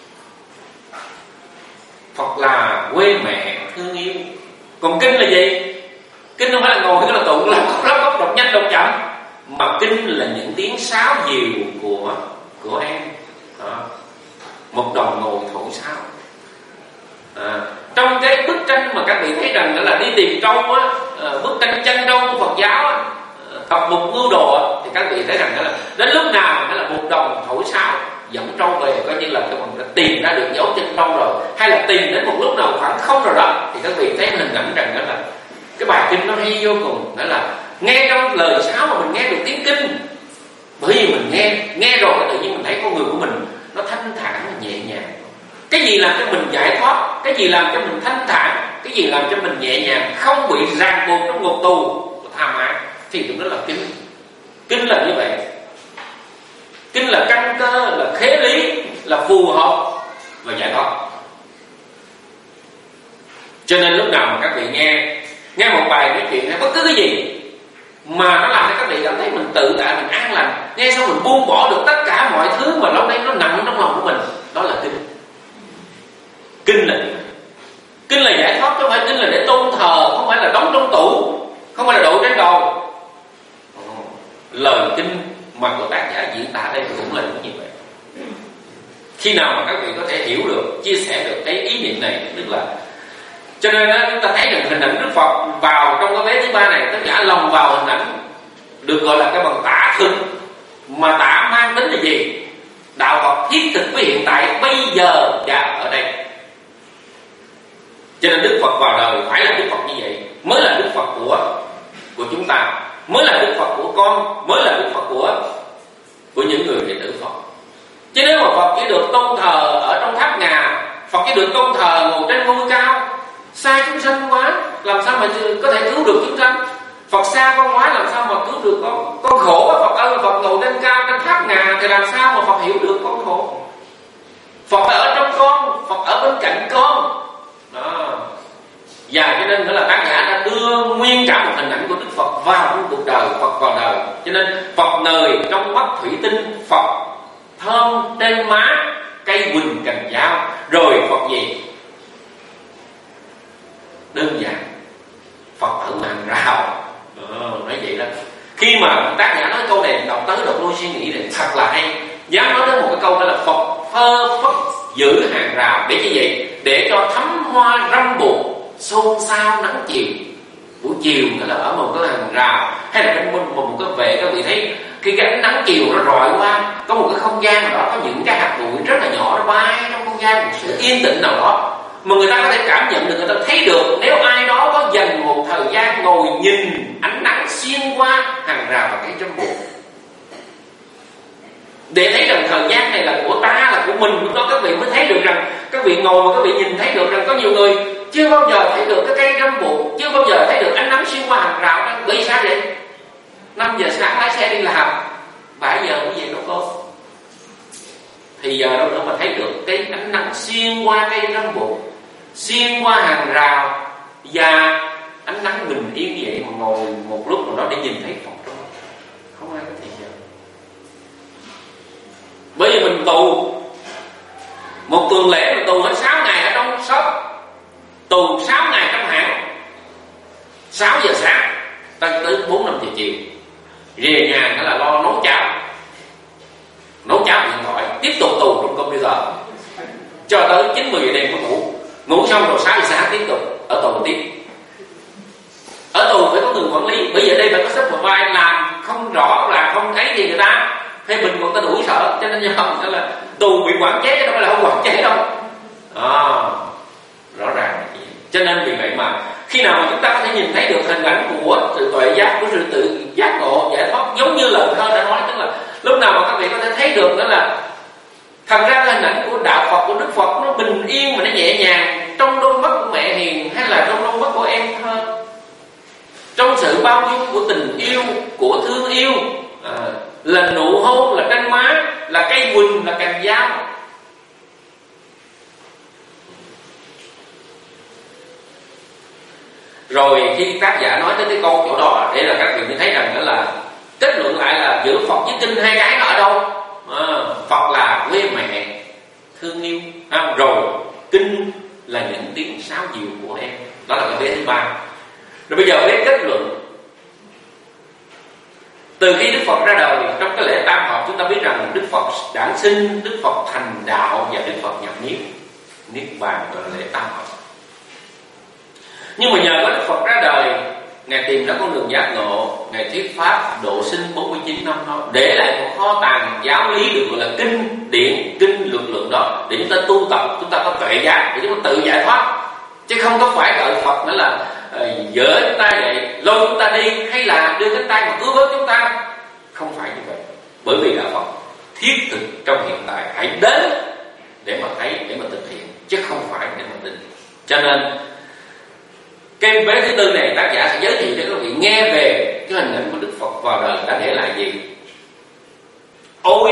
Phật là quê mẹ thương yêu. Còn kinh là gì? Kinh không phải là ngồi cái là tụng là khóc lóc khóc đọc nhanh đọc chậm, mà kinh là những tiếng sáo diều của của em. Đó. Một đồng ngồi thổi sáo. À, trong cái bức tranh mà các vị thấy rằng đó là đi tìm trâu á, à, bức tranh chân trâu của Phật giáo á, Phật Mục Mưu Đồ á, thì các vị thấy rằng đó là đến lúc nào hay là một đồng thổi sáo dẫn trâu về, coi như là cái phần đã tìm ra được dấu chân trâu rồi, hay là tìm đến một lúc nào khoảng không rồi đó, thì các vị thấy hình ảnh rằng đó là cái bài kinh nó hay vô cùng. Đó là nghe trong lời sáo mà mình nghe được tiếng kinh, bởi vì mình nghe nghe rồi tự nhiên mình thấy con người của mình nó thanh thản, nhẹ nhàng. Cái gì làm cho mình giải thoát, cái gì làm cho mình thanh thản, cái gì làm cho mình nhẹ nhàng, không bị ràng buộc trong ngục tù của tham ái, thì cũng đó là kinh. Kinh là như vậy. Kinh là căn cơ, là khế lý, là phù hợp và giải thoát. Cho nên lúc nào mà các vị nghe nghe một bài nói chuyện hay bất cứ cái gì mà nó làm cho các vị cảm thấy mình tự tại, mình an lành, nghe xong mình buông bỏ được tất cả mọi thứ mà lâu nay nó nặng trong lòng của mình, đó là kinh. Kinh là gì? Kinh là giải thoát, chứ không phải kinh là để tôn thờ, không phải là đóng trong tủ, không phải là đổ trên đầu. Lời kinh mà của tác giả diễn tả đây cũng là như vậy. Khi nào mà các vị có thể hiểu được, chia sẻ được cái ý niệm này, tức là cho nên đó, chúng ta thấy được hình ảnh Đức Phật vào trong cái vế thứ ba này, tất cả lồng vào hình ảnh được gọi là cái bằng tả thực. Mà tả mang tính là gì? Đạo Phật thiết thực với hiện tại bây giờ và ở đây. Cho nên Đức Phật vào đời phải là Đức Phật như vậy, mới là Đức Phật của của chúng ta, mới là Đức Phật của con, mới là Đức Phật của của những người đệ tử Phật. Chứ nếu mà Phật chỉ chỉ được tôn thờ ở trong tháp ngà, Phật chỉ được tôn thờ ngồi trên ngôi cao. Xa chúng sanh quá, làm sao mà có thể cứu được chúng sanh? Phật xa con quá, làm sao mà cứu được con? Con khổ quá Phật ơi, Phật ngồi trên cao trên tháp ngà thì làm sao mà Phật hiểu được con khổ? Phật ở trong con, Phật ở bên cạnh con đó. Và cho nên nữa là tác giả đã đưa nguyên cả một hình ảnh của Đức Phật vào trong cuộc đời, Phật vào đời. Cho nên Phật ngời trong mắt thủy tinh, Phật thơm trên má cây quỳnh cành dao. Rồi Phật gì? Đơn giản, Phật ở màn rào. Ờ, nói vậy đó. Khi mà tác giả nói câu này, đọc tới đọc lui suy nghĩ này thật là hay. Dám nói đến một cái câu đó là Phật phơ phất giữ hàng rào. Để chi vậy? Để cho thắm hoa râm bụt xôn xao nắng chiều. Buổi chiều nữa là ở một cái hàng rào, hay là trong một, một cái vệ, các vị thấy khi cái ánh nắng chiều nó rọi qua, có một cái không gian nào đó, có những cái hạt bụi rất là nhỏ nó bay trong không gian, một sự yên tĩnh nào đó mà người ta có thể cảm nhận được, người ta thấy được. Nếu ai đó có dành một thời gian ngồi nhìn ánh nắng xuyên qua hàng rào và cái trong bụi, để thấy rằng thời gian này là của ta, là của mình, lúc đó các vị mới thấy được rằng, các vị ngồi mà các vị nhìn thấy được rằng có nhiều người chưa bao giờ thấy được cái cây râm bụt, chưa bao giờ thấy được ánh nắng xuyên qua hàng rào. Vì sao vậy? Năm giờ sáng lái xe đi làm, bảy giờ mới về nấu cơm, thì giờ đâu nữa mà thấy được cái ánh nắng xuyên qua cây râm bụt, xuyên qua hàng rào, và ánh nắng bình yên vậy mà ngồi một lúc nào đó để nhìn thấy Phật đó, không ai có thể giờ. Bởi vì mình tù một tuần lễ, mình tù hết sáu ngày ở trong shop, tù sáu ngày trong hãng, sáu giờ sáng tới tới bốn năm giờ chiều, về nhà nó là lo nấu cháo, nấu cháo điện thoại, tiếp tục tù trong computer cho tới chín mười giờ đêm mới ngủ, ngủ xong rồi sáu giờ sáng tiếp tục ở tù tiếp. Ở tù phải có người quản lý, bởi vì ở đây phải có sức một vai, làm không rõ là không thấy thì người ta phê bình, người ta đuổi sợ, cho nên như không đó là tù bị quản chế, đâu phải là không quản chế đâu. À, rõ ràng. Cho nên vì vậy mà khi nào mà chúng ta có thể nhìn thấy được hình ảnh của sự tuệ giác, của sự tự giác ngộ giải thoát, giống như lời thơ đã nói, tức là lúc nào mà các vị có thể thấy được đó là thật ra cái hình ảnh của đạo Phật, của Đức Phật nó bình yên mà nó nhẹ nhàng trong đôi mắt của mẹ hiền, hay là trong đôi mắt của em thơ, trong sự bao dung của tình yêu, của thương yêu, à, là nụ hôn, là trên má, là cây quỳnh, là cành dao. Rồi khi tác giả nói tới cái câu chỗ đó, để là các vị mới thấy rằng đó là kết luận lại là giữa Phật với kinh hai cái nó ở đâu? À, Phật là quê mẹ thương yêu, à, rồi kinh là những tiếng sáo dịu của em. Đó là cái vế thứ ba. Rồi bây giờ vế kết luận. Từ khi Đức Phật ra đời, trong cái lễ tam hợp chúng ta biết rằng Đức Phật đản sinh, Đức Phật thành đạo và Đức Phật nhập niết. Niết bàn gọi là lễ tam hợp. Nhưng mà nhờ có Đức Phật ra đời, Ngài tìm ra con đường giác ngộ, Ngài thuyết pháp độ sinh bốn mươi chín năm đó, để lại một kho tàng giáo lý được gọi là kinh điển, kinh lực lượng đó, để chúng ta tu tập, chúng ta có tuệ giác, để chúng ta tự giải thoát, chứ không có phải đợi Phật nữa là uh, dỡ chúng ta vậy, lôi chúng ta đi, hay là đưa cánh tay mà cứu vớt chúng ta. Không phải như vậy, bởi vì là Phật thiết thực trong hiện tại, hãy đến để mà thấy, để mà thực hiện, chứ không phải để mà tin. Cho nên cái vế thứ tư này tác giả sẽ giới thiệu cho các vị nghe về cái hình ảnh của Đức Phật vào đời đã để lại gì. Ôi,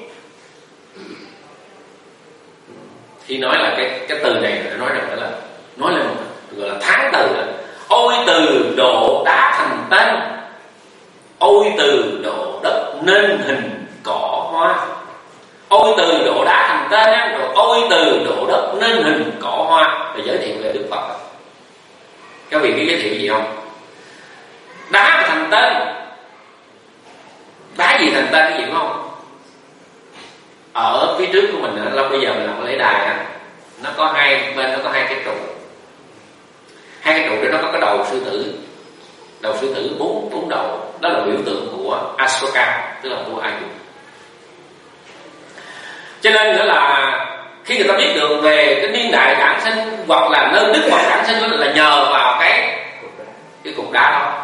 khi nói là cái cái từ này phải nói rằng đó là nói lên gọi là tháng từ là ôi từ độ đá thành tên, ôi từ độ đất nên hình cỏ hoa. Ôi từ độ đá thành tên, rồi ôi từ độ đất nên hình cỏ hoa, để giới thiệu về Đức Phật. Các vị biết giới thiệu gì không? Đá thành tên. Đá gì thành tên cái gì không? Ở phía trước của mình là bây giờ mình làm cái lễ đài, nó có hai bên, nó có hai cái trụ. Hai cái trụ đó nó có cái đầu sư tử, đầu sư tử bốn bốn đầu, đó là biểu tượng của Asoka, tức là vua A Dục. Cho nên nữa là khi người ta biết được về cái niên đại đản sinh hoặc là nơi Đức Phật đản sinh là nhờ vào cái cái cục đá đó.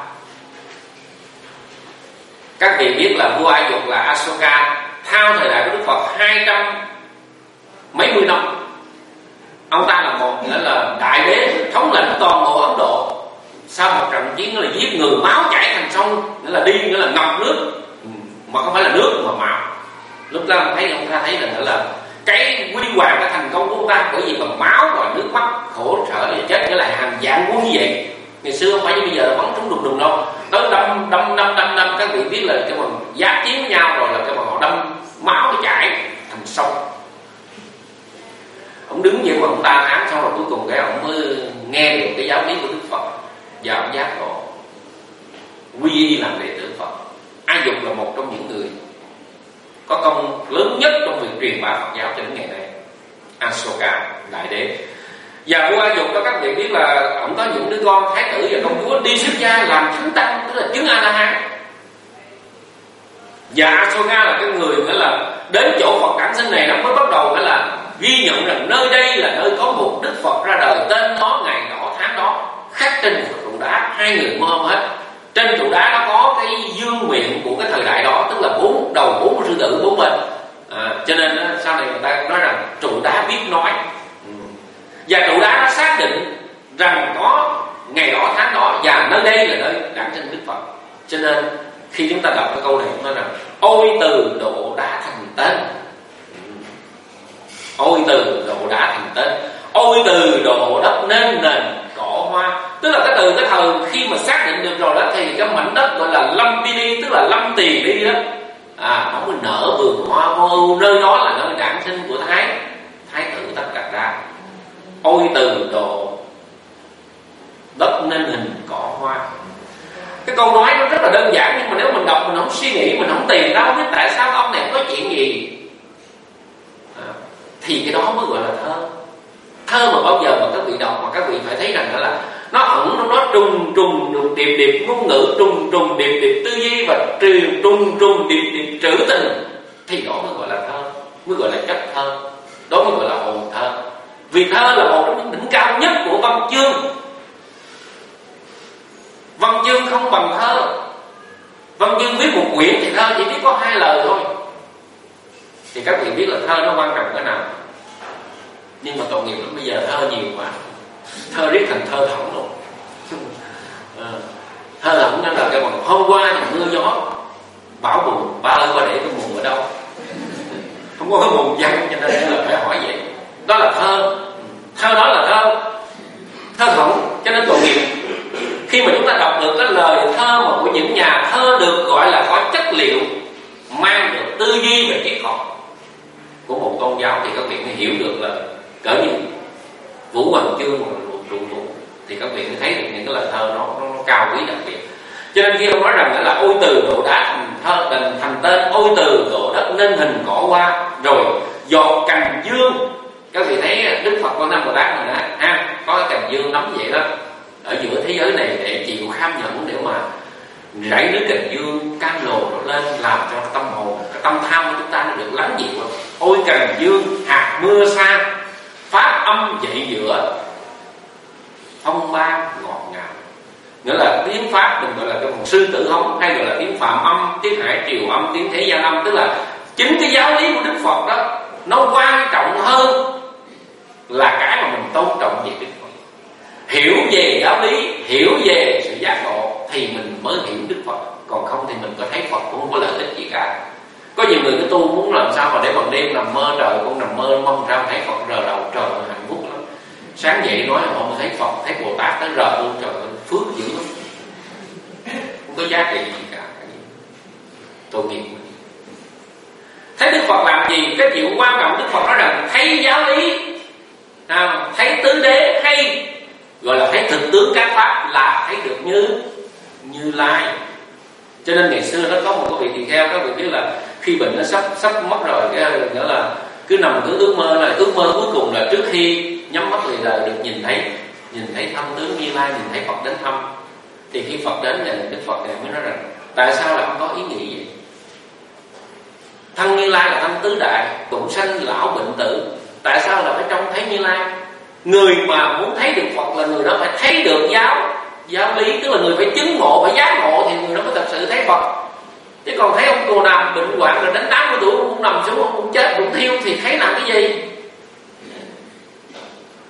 Các vị biết là vua A Dục là Asoka, thao thời đại của Đức Phật hai trăm mấy mươi năm. Ông ta là một nghĩa là đại đế thống lĩnh toàn bộ Ấn Độ. Sau một trận chiến là giết người, máu chảy thành sông, nghĩa là đi nghĩa là ngập nước, mà không phải là nước mà máu. Lúc đó thấy ông ta thấy là nghĩa là cái huy hoàng, cái thành công của ông ta bởi vì bằng máu và nước mắt, khổ sở và chết, nghĩa là hàng vạn quân như vậy. Ngày xưa không phải như bây giờ là bắn trúng đùng đùng đâu, tới đâm đâm đâm đâm đâm các vị biết là cái bằng giáp chiến với nhau rồi là cái bằng họ đâm máu nó chảy thành sông. Ông đứng vậy mà ông ta án xong rồi cuối cùng cái ông mới nghe được cái giáo lý của Đức Phật và ông giác ngộ, quy y làm đệ tử Phật. A Dục là một trong những người có công lớn nhất trong việc truyền bá Phật giáo cho đến ngày nay, Asoka đại đế. Và vua A Dục đó các vị biết là ông có những đứa con thái tử và công chúa đi xuất gia làm thánh tăng, tức là chứng A La Hán. Và Asoka là cái người nghĩa là đến chỗ Phật đản sinh này nó mới bắt đầu nghĩa là ghi nhận rằng nơi đây là nơi có một Đức Phật ra đời, tên đó, ngày đó, tháng đó, khắc trên một trụ đá. Hai người mơ hết. Trên trụ đá nó có cái dương miệng của cái thời đại đó, tức là bốn đầu bốn sư tử bốn bên. À, cho nên sau này người ta nói rằng trụ đá biết nói. Và trụ đá nó xác định rằng có ngày đó, tháng đó, và nơi đây là nơi đản sinh Đức Phật. Cho nên khi chúng ta đọc cái câu này nói rằng ôi từ độ đá thành tên, ôi từ độ đá thành tên, ôi từ độ đất nên nền cỏ hoa. Tức là cái từ cái thời khi mà xác định được rồi đó thì cái mảnh đất gọi là Lâm Pini, tức là Lâm Tỳ đi đó, à, nó mới nở vườn hoa vô ưu, nơi đó là nơi đản sinh của thái thái tử Tất Cả Đa. Ôi từ độ đất nên hình cỏ hoa. Cái câu nói nó rất là đơn giản, nhưng mà nếu mình đọc mình không suy nghĩ, mình không tìm ra không biết tại sao ông này có chuyện gì, à, thì cái đó mới gọi là thơ. Thơ mà bao giờ mà các vị đọc mà các vị phải thấy rằng đó là nó ẩn, nó trùng trùng trùng điệp điệp ngôn ngữ, trùng trùng điệp điệp tư duy và trùng trùng trùng điệp điệp trữ tình, thì đó mới gọi là thơ, mới gọi là chất thơ, đó mới gọi là hồn thơ. Vì thơ là một trong những đỉnh cao nhất của văn chương. Văn chương không bằng thơ. Văn chương viết một quyển thì thơ chỉ biết có hai lời thôi. Thì các vị biết là thơ nó quan trọng cái nào. Nhưng mà tội nghiệp lắm, bây giờ thơ nhiều quá, thơ riết thành thơ thỏng luôn. À, thơ thỏng nó là cái bằng hôm qua thì mưa gió bão buồn, ba ơi qua để cái buồn ở đâu, không có cái buồn văn, cho nên là phải hỏi vậy. Đó là thơ. Thơ đó là thơ, thơ thỏng. Cho nên tội nghiệp khi mà chúng ta đọc được cái lời thơ mà của những nhà thơ được gọi là có chất liệu, mang được tư duy về triết học của một tôn giáo, thì các vị mới hiểu được là cỡ như Vũ Hoàng Chương hoặc là Trụ Vũ, thì các vị mới thấy được những cái lời thơ nó, nó, nó cao quý đặc biệt. Cho nên khi ông nói rằng là ôi từ độ đá thành thơ thành, thành tên, ôi từ độ đất nên hình cỏ hoa, rồi giọt cành dương. Các vị thấy Đức Phật Quan Âm Bồ Tát mình á, ha, có cái cành dương nắm vậy đó ở giữa thế giới này để chịu kham nhẫn, để mà rải nước cành dương cam lồ rồi lên, làm cho tâm hồn, cái tâm tham của chúng ta nó được lắng dịu. Ôi cành dương hạt mưa xa, pháp âm dậy giữa phong ba ngọt ngào. Nghĩa là tiếng pháp mình gọi là cái bằng sư tử hống, hay gọi là tiếng phạm âm, tiếng hải triều âm, tiếng thế gian âm. Tức là chính cái giáo lý của Đức Phật đó nó quan trọng hơn là cái mà mình tôn trọng về Đức Phật. Hiểu về giáo lý, hiểu về sự giác ngộ thì mình mới hiểu Đức Phật. Còn không thì mình có thấy Phật cũng không có lợi ích gì cả. Có nhiều người cái tu muốn làm sao mà để bằng đêm nằm mơ, trời con nằm mơ mong sao thấy Phật rờ đầu, trời ơi hạnh phúc lắm. Sáng dậy nói họ mới thấy Phật, thấy Bồ Tát tới rờ luôn, trời ơi phước dữ lắm. Không có giá trị gì cả. Tội nghiệp. Thấy Đức Phật làm gì? Cái chuyện quan trọng Đức Phật nói rằng thấy giáo lý, à, thấy tứ đế, hay gọi là thấy thực tướng các pháp là thấy được như Như Lai. Cho nên ngày xưa nó có một cái vị tỳ kheo, các vị biết là khi bệnh nó sắp sắp mất rồi, cái nghĩa là cứ nằm cứ ước mơ, là ước mơ cuối cùng là trước khi nhắm mắt thì là được nhìn thấy nhìn thấy thâm tướng Như Lai, nhìn thấy Phật đến thăm. Thì khi Phật đến thì Đức Phật này mới nói rằng tại sao lại không có ý nghĩ vậy? Thân Như Lai là thân tứ đại, cũng sanh lão bệnh tử, tại sao là phải trông thấy Như Lai? Người mà muốn thấy được Phật là người đó phải thấy được giáo giáo lý, tức là người phải chứng ngộ, phải giác ngộ thì người đó mới thật sự thấy Phật. Chứ còn thấy ông cô nào bệnh hoạn rồi đến tám mươi tuổi cũng nằm xuống, cũng chết, cũng thiêu thì thấy làm cái gì?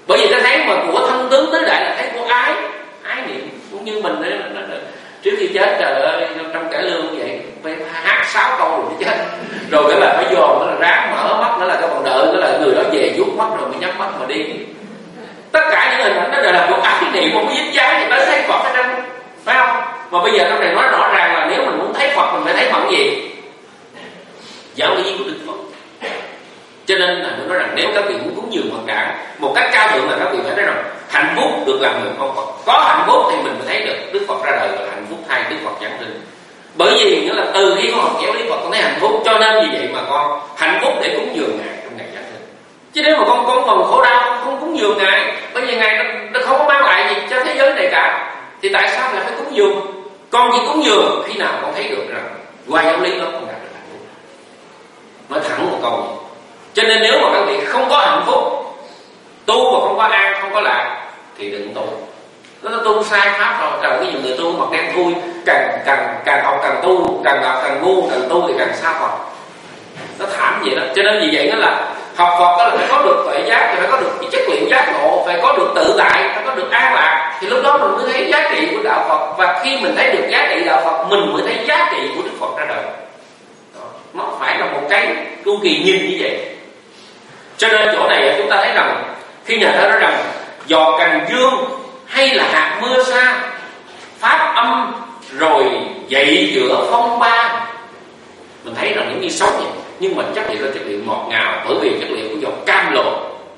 Bởi vì ta thấy mà của thân tướng tứ đại là thấy của ái, ái niệm. Cũng như mình đó, nó, nó, trước khi chết trời ơi trong cải lương như vậy phải hát sáu câu rồi chết, rồi cái là phải dồn, nó là ráng mở mắt, nó là cái còn đợi nó là người đó về vuốt mắt rồi mới nhắm mắt mà đi. Tất cả những hình ảnh đó đều là một ái niệm, một cái dính dáng thì nó thấy Phật ở trong, phải không? Mà bây giờ trong này nói rõ ràng là nếu mình muốn thấy Phật mình phải thấy bằng gì? Giáo lý của Đức Phật. Cho nên là tôi nói rằng nếu các vị muốn cúng dường Phật đản một cách cao thượng là các vị phải nói rằng hạnh phúc được làm người con Phật. Có hạnh phúc thì mình mới thấy được Đức Phật ra đời là hạnh phúc thay Đức Phật giáng sinh. Bởi vì nghĩa là từ khi con học giáo lý Phật con thấy hạnh phúc, cho nên vì vậy mà con hạnh phúc để cúng dường Ngài trong ngày giáng sinh. Chứ nếu mà con con còn khổ đau con không cúng dường Ngài, bởi vì Ngài nó, nó không có mang lại gì cho thế giới này cả, thì tại sao lại phải cúng dường? Con chỉ cúng dường khi nào con thấy được rằng qua giáo lý đó con đạt được hạnh phúc. Nói thẳng một câu gì. Cho nên nếu mà các vị không có hạnh phúc, tu mà không có an, không có lạc thì đừng tu. Nó tu sai pháp rồi. Trời, cái nhiều người tu mặt đen thui, càng càng càng học càng tu, càng học càng ngu, càng tu thì càng xa Phật. Nó thảm vậy đó. Cho nên vì vậy nó là học Phật đó là phải có được tuệ giác, phải có được cái chất liệu giác ngộ, phải có được tự tại, phải có được an lạc, thì lúc đó mình mới thấy giá trị của đạo Phật. Và khi mình thấy được giá trị đạo Phật, mình mới thấy giá trị của Đức Phật ra đời. Đó. Nó phải là một cái chu kỳ nhìn như vậy. Cho nên chỗ này chúng ta thấy rằng khi nhà thơ nói rằng giọt cành dương hay là hạt mưa xa, phát âm rồi dậy giữa phong ba, mình thấy rằng những như sống vậy, nhưng mà chất liệu là chất liệu ngọt ngào, bởi vì chất liệu của giọt cam lồ.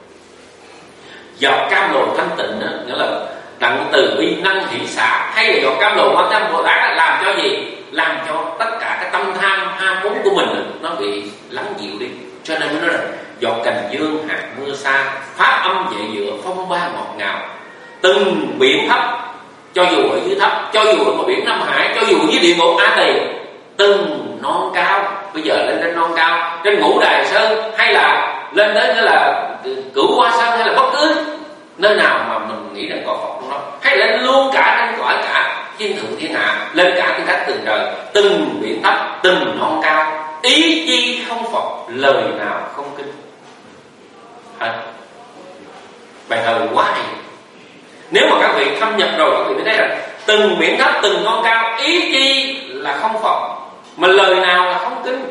Giọt cam lồ thanh tịnh đó, nghĩa là đặng từ bi năng hỷ xả, hay là giọt cam lồ quan tâm Bồ Tát làm cho gì? Làm cho tất cả cái tâm tham ham muốn của mình nó bị lắng dịu đi. Cho nên mới nói rằng giọt cành dương hạt mưa xa, phát âm dậy giữa phong ba ngọt ngào. Từng biển thấp, cho dù ở dưới thấp, cho dù ở biển Nam Hải, cho dù dưới địa ngục A Tỳ, từng non cao, bây giờ lên trên non cao, trên Ngũ Đài Sơn, hay là lên đến cái là Cửu Hoa Sơn, hay là bất cứ nơi nào mà mình nghĩ rằng có Phật trong đó, hay lên luôn cả trên cõi cả thiên thượng thiên hạ, lên cả cái đất tầng trời, từng biển thấp, từng non cao, ý chi không Phật, lời nào không kinh. Hả? Bài thơ quá hay. Nếu mà các vị thâm nhập rồi, các vị mới thấy rằng từng biển thấp, từng non cao, ý chi là không Phật, mà lời nào là không kinh.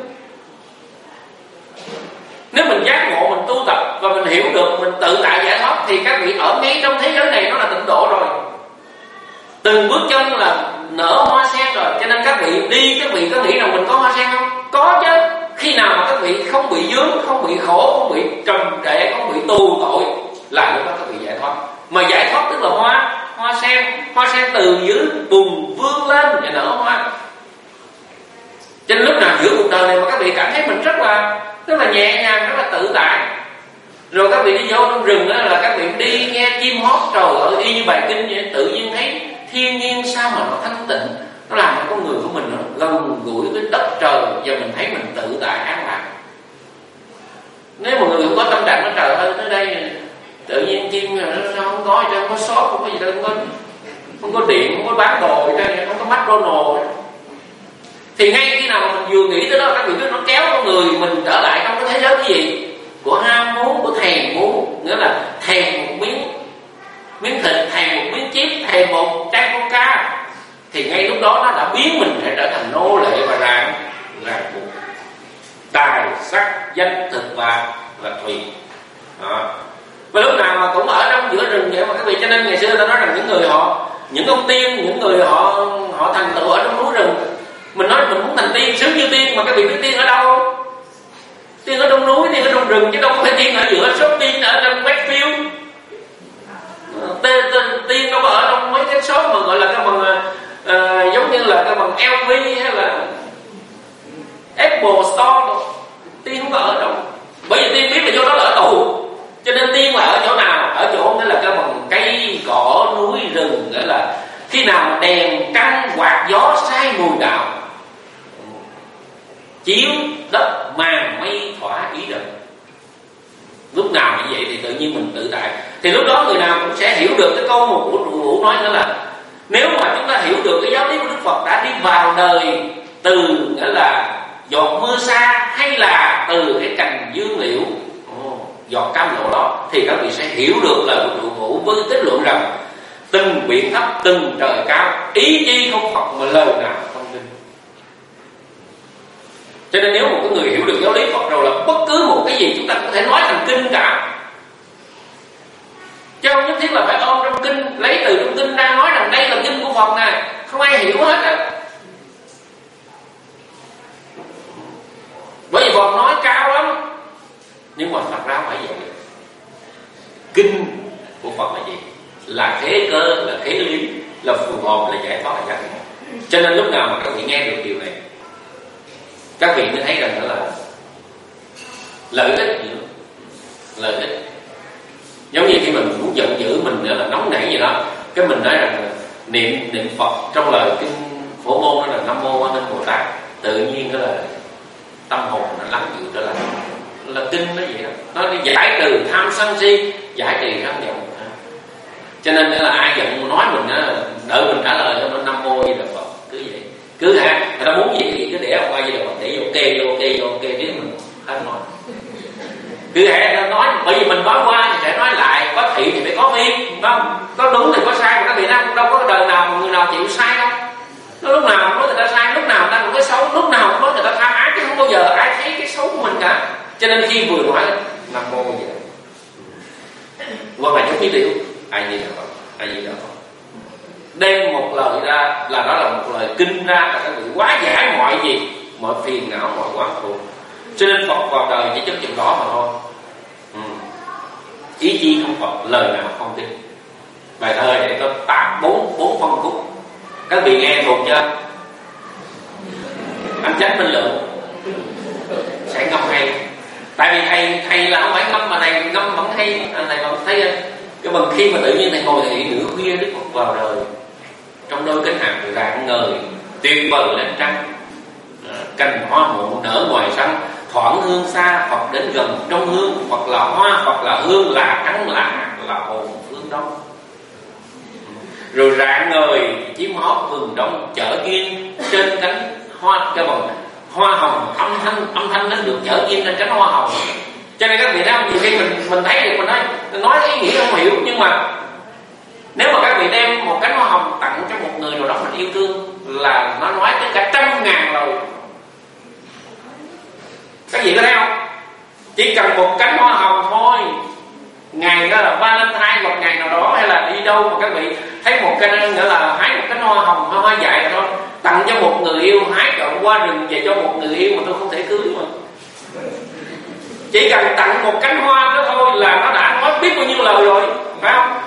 Nếu mình giác ngộ, mình tu tập và mình hiểu được, mình tự tại giải thoát, thì các vị ở ngay trong thế giới này nó là tịnh độ rồi. Từng bước chân là nở hoa sen rồi. Cho nên các vị đi, các vị có nghĩ rằng mình có hoa sen không? Có chứ. Khi nào mà các vị không bị vướng, không bị khổ, không bị trầm trệ, không bị tù tội, là lúc đó các vị giải thoát. Mà giải thoát tức là hoa, hoa sen. Hoa sen từ dưới bùn vươn lên và nở hoa. Cho nên lúc nào giữa cuộc đời này mà các vị cảm thấy mình rất là rất là nhẹ nhàng, rất là tự tại, rồi các vị đi vô trong rừng đó là các vị đi nghe chim hót, trời ơi, y như bài kinh vậy, tự nhiên thấy thiên nhiên sao mà nó thanh tịnh, nó làm cho con người của mình nó gần gũi với đất trời, và mình thấy mình tự tại an lạc. Nếu mà người không có tâm trạng nó trời ơi tới đây tự nhiên chim nó không có gì, không có shop, không có gì đâu, không có không có điện, không có bán đồ gì đâu, không có McDonald's, thì ngay khi nào mà mình vừa nghĩ tới đó, các vị biết nó kéo con người mình trở lại trong cái thế giới cái gì? Của ham muốn, của thèm muốn, nghĩa là thèm một miếng miếng thịt, thèm một miếng chip, thèm một trái coca, thì ngay lúc đó nó đã biến mình sẽ trở thành nô lệ và ràng ràng buộc tài sắc danh thực và và thùy. Đó. Và lúc nào mà cũng ở trong giữa rừng vậy mà các vị, cho nên ngày xưa ta nói rằng những người họ, những ông tiên, những người họ họ thành tựu ở trong núi rừng. Mình nói mình muốn thành tiên, sướng như tiên, mà các vị biết tiên ở đâu? Tiên ở trong núi, tiên ở trong rừng, chứ đâu có phải tiên ở giữa shopping ở trong Westfield. Tiên đâu có ở trong mấy cái shop mà gọi là cái bằng uh, giống như là cái bằng lờ vê hay là Apple Store đâu. Tiên không có ở đâu, bởi vì tiên biết là vô đó là ở tù. Cho nên tiên là ở chỗ nào? Ở chỗ nghĩa là cái bằng cây cỏ núi rừng, nghĩa là khi nào mà đèn trăng quạt gió sai mùi đạo, chiếu đất màn mây thỏa ý định, lúc nào như vậy thì tự nhiên mình tự tại. Thì lúc đó người nào cũng sẽ hiểu được cái câu một của Trụ Hữu nói nữa là nếu mà chúng ta hiểu được cái giáo lý của Đức Phật đã đi vào đời từ nghĩa là giọt mưa xa, hay là từ cái cành dương liễu, giọt cam lộ đó, thì các vị sẽ hiểu được lời của trụ ngũ với kết luận rằng từng biển thấp từng trời cao, ý chi không Phật mà lời nào không tin. Cho nên nếu một cái người hiểu được giáo lý Phật rồi là bất cứ một cái gì chúng ta có thể nói thành kinh cả, chứ không nhất thiết là phải ôm trong kinh, lấy từ trong kinh ra nói rằng đây là kinh của Phật nè, không ai hiểu hết á. Bởi vì Phật nói cao lắm, nhưng mà thật ra không phải vậy. Kinh của Phật là gì? Là thế cơ, là thế lý, là phù hợp, là giải thoát, là giác ngộ. Cho nên lúc nào mà các vị nghe được điều này, các vị mới thấy rằng đó là lợi ích gì đó. Lợi ích giống như khi mình muốn giận dữ, mình là nóng nảy gì đó, cái mình nói rằng niệm niệm Phật trong lời kinh Phổ Môn đó là Nam Mô Quan Thế Bồ Tát, tự nhiên đó là tâm hồn nó lắng dịu trở lại. Là kinh nó vậy đó, nó đi giải trừ tham sân si, giải trừ tham giận. Cho nên là ai giận nói mình á, đợi mình trả lời cho nó Nam Mô Di Đà Phật, cứ vậy, cứ ha, người ta muốn gì thì cứ để ông qua Di Đà Phật, để ok ok ok để mình hết nói. Cứ hệ nó nói, bởi vì mình nói qua thì sẽ nói lại, có thị thì phải có phi, không? Có đúng thì có sai, mà các vị nam đâu có đời nào mà người nào chịu sai đâu. Nó lúc nào cũng nói người ta sai, lúc nào người ta cũng có xấu, lúc nào cũng nói người ta tham ái, chứ không bao giờ ai thấy cái xấu của mình cả. Cho nên khi vừa nói Nam Mô vậy, hoặc là giống như điều ai Di Đà Phật, ai Di Đà Phật, đem một lời ra là đó là một lời kinh ra, là các vị hóa giải mọi gì, mọi phiền não, mọi quán thù. Cho nên Phật vào đời chỉ chấm chừng đó mà thôi. Ừ. Ý chi không Phật, lời nào không tin. Bài thơ này có tám bốn bốn phân khúc, các vị nghe thuộc chưa? Anh Chánh Minh Lượng sẽ ngâm hay, tại vì thầy thầy là không phải ngâm mà thầy ngâm vẫn hay. Anh thầy còn thấy cái bằng khi mà tự nhiên thầy ngồi thì nửa khuya Đức Phật vào đời, trong đôi cánh hàm rạng ngời tuyệt vời lên trăng, cành hoa muộn nở ngoài sân, thoảng hương xa Phật đến gần, trong hương Phật là hoa, Phật là hương, là trắng là hạt, là hồn phương đông. Rồi rạng ngời chim hót vườn đông, chở kim trên cánh hoa, cái bằng hoa hồng, âm thanh âm thanh nó được chở kim trên cánh hoa hồng. Cho nên các vị thấy nhiều khi mình mình thấy được mình nói nói ý nghĩa không hiểu, nhưng mà nếu mà các vị đem một cánh hoa hồng tặng cho một người nào đó mình yêu thương là nó nói tới cả trăm ngàn lời. Các vị có thấy không? Chỉ cần một cánh hoa hồng thôi, ngày đó là Valentine hoặc ngày nào đó, hay là đi đâu mà các vị thấy một cánh, nghĩa là hái một cánh hoa hồng, hoa hoa dại thôi, tặng cho một người yêu, hái trộm qua rừng về cho một người yêu mà tôi không thể cưới mà. Chỉ cần tặng một cánh hoa đó thôi là nó đã nói biết bao nhiêu lời rồi, phải không?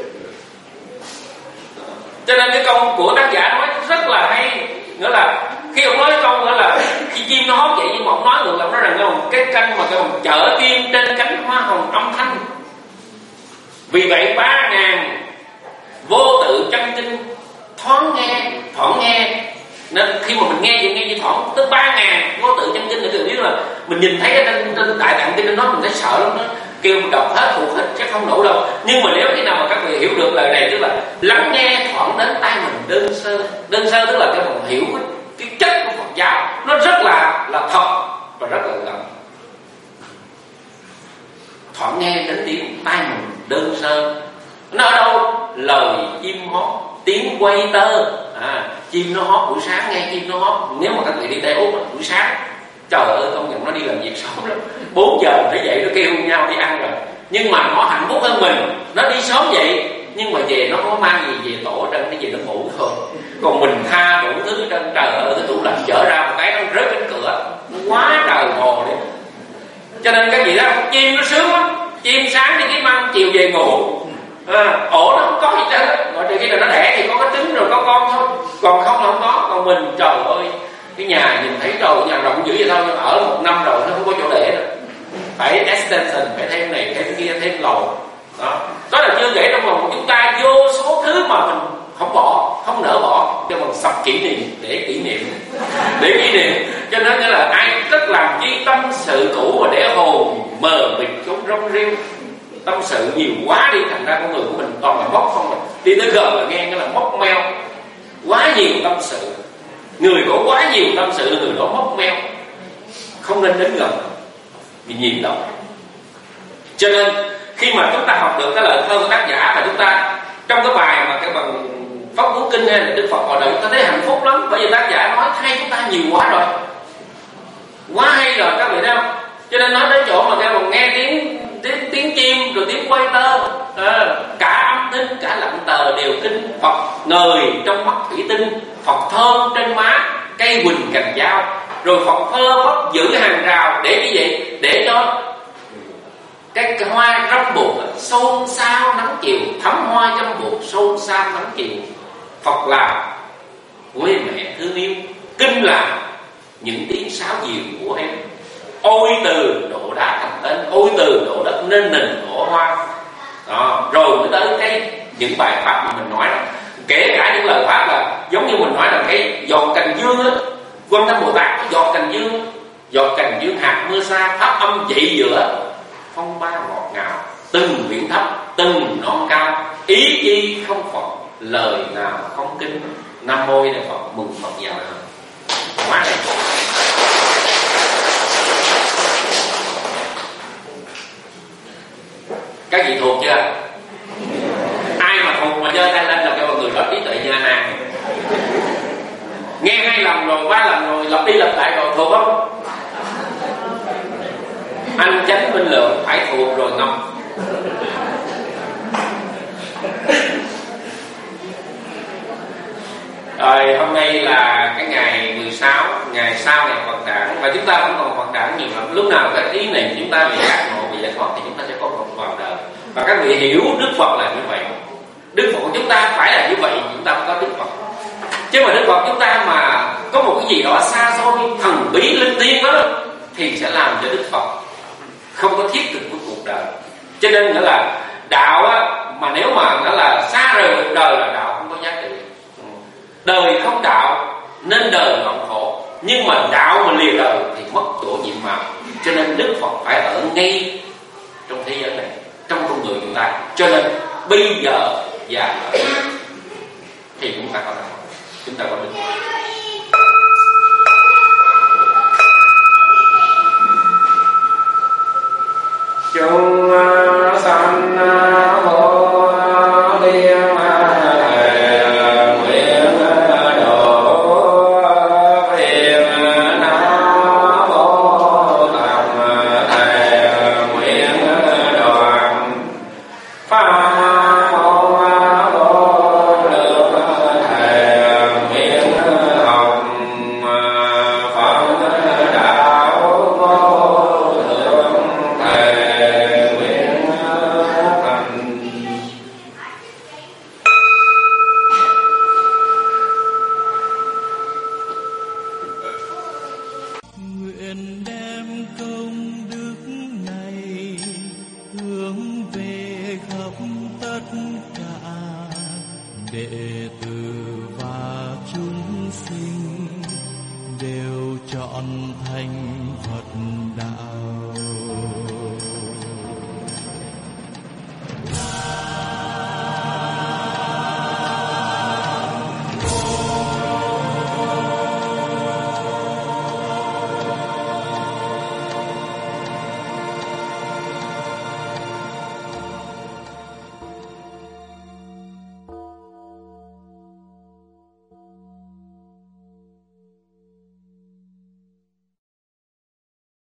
Cho nên cái câu của tác giả nói rất là hay, nghĩa là khi ông nói câu nữa là khi chim nó hót vậy, nhưng mà ông nói ngược lại, nói rằng là cái canh mà cái bằng chở kim trên cánh hoa hồng âm thanh. Vì vậy ba ngàn vô tự chân kinh thoáng nghe, thoảng nghe. Nên khi mà mình nghe gì nghe gì thoảng tới ba ngàn vô tự chân kinh là tự biết là mình nhìn thấy ở trên, trên đại tạng kinh nó mình thấy sợ lắm đó, kêu mình đọc hết thuộc hết chắc không đủ đâu. Nhưng mà nếu khi nào mà các vị hiểu được lời này, tức là lắng nghe thoảng đến tai mình đơn sơ. Đơn sơ tức là cái mình hiểu cái, cái chất của Phật giáo nó rất là là thật và rất là gần. Thoảng nghe đến tiếng tai mình đơn sơ, nó ở đâu? Lời chim hót, tiếng quay tơ. À, chim nó hót buổi sáng, nghe chim nó hót. Nếu mà các vị đi Tây Úc buổi sáng, trời ơi công nhận nó đi làm việc sớm lắm, bốn giờ phải dậy nó kêu nhau đi ăn rồi. Nhưng mà nó hạnh phúc hơn mình, nó đi sớm vậy nhưng mà về nó có mang gì về tổ trên, nó về nó ngủ thôi. Còn mình tha đủ thứ trên, trời ơi cái tủ lạnh chở ra một cái nó rớt cánh cửa, nó quá trời hồ đi. Cho nên cái gì đó chim nó sướng lắm, chim sáng đi kiếm ăn, chiều về ngủ. À, ổ nó không có gì hết, ngoại trừ khi là nó đẻ thì có cái trứng rồi có con thôi, còn không là không có. Còn mình trời ơi, cái nhà nhìn thấy trời nhà rộng dữ vậy thôi, nhưng ở một năm rồi nó không có chỗ để nữa, phải extension, phải thêm này thêm kia, thêm lầu đó. Đó là chưa kể trong lòng của chúng ta vô số thứ mà mình không bỏ, không nỡ bỏ, cho bằng sập kỷ niệm để kỷ niệm, để kỷ niệm. Cho nên nghĩa là ai rất làm chi tâm sự cũ và để hồn mờ mịt chốn rong rêu. Tâm sự nhiều quá đi, thành ra con người của mình toàn là móc không rồi. Đi tới gần là nghe cái là móc meo, quá nhiều tâm sự. Người có quá nhiều tâm sự là người đó móc meo, không nên đến gần vì nhiễm động. Cho nên khi mà chúng ta học được cái lời thơ của tác giả, và chúng ta trong cái bài mà cái bằng Pháp Cú Kinh hay là Đức Phật vào đời, chúng ta thấy hạnh phúc lắm, bởi vì tác giả nói thay chúng ta nhiều quá rồi, quá hay rồi các vị thấy không? Cho nên nói đến chỗ mà các bạn nghe tiếng tiếng tiếng chim rồi tiếng quay tơ, à, cả âm thanh cả lặng tờ đều kinh Phật ngời trong mắt thủy tinh, Phật thơm trên má cây huỳnh cành dao, rồi Phật thơ Phật giữ hàng rào để cái gì? Để cho cái hoa râm bụt xôn xao nắng chiều, thắm hoa râm bụt xôn xao nắng chiều. Phật là quê mẹ thương yêu, kinh là những tiếng sáo diều của em. Ôi từ độ đá thành tên, ôi từ độ đất nên nền đổ hoa. Đó, rồi mới tới cái những bài pháp mà mình nói đó. Kể cả những lời pháp là giống như mình nói là cái giọt cành dương á, Quan Tâm Bồ Tát có giọt cành dương, giọt cành dương hạt mưa xa, pháp âm chỉ giữa phong ba ngọt ngào, từng biển thấp từng non cao, ý chi không Phật, lời nào không kinh. Nam mô Đại Phật, mừng Phật vào đời. Quá này. Các vị thuộc chưa? Ai mà thuộc mà giơ tay lên là cho mọi người có trí tuệ như Anna. Nghe hai lần rồi, ba lần rồi, lặp đi lặp lại rồi, thuộc không? Anh Chánh Minh Lượng phải thuộc rồi ngâm. Rồi hôm nay là cái ngày mười sáu, ngày sau ngày Phật đản, và chúng ta vẫn còn Phật đản nhiều lắm. Lúc nào cái ý này chúng ta bị giác ngộ, bị giải thoát thì chúng ta sẽ có Phật vào đời. Và các vị hiểu Đức Phật là như vậy, Đức Phật của chúng ta phải là như vậy, chúng ta mới có Đức Phật. Chứ mà Đức Phật chúng ta mà có một cái gì đó xa xôi, thần bí linh thiêng đó, thì sẽ làm cho Đức Phật không có thiết thực của cuộc đời. Cho nên nữa là đạo á, mà nếu mà nó là xa rời cuộc đời là đạo không có giá trị. Đời không đạo nên đời ngọn khổ, nhưng mà đạo mà lìa đời thì mất chỗ nhiệm màu. Cho nên Đức Phật phải ở ngay trong thế giới này, trong con người chúng ta. Cho nên bây giờ và ở thì chúng ta có đạo, chúng ta có Đức Phật. Chúng sanh hộ thiên nguyện độ phiền não Bồ Tát thề nguyện đoàn phá môn vô lượng thề nguyện học Phật đạo vô thượng thề nguyện thành. Nguyện đem công đức này hướng về khắp tất cả đệ tử và chúng sinh đều trọn thành Phật đạo.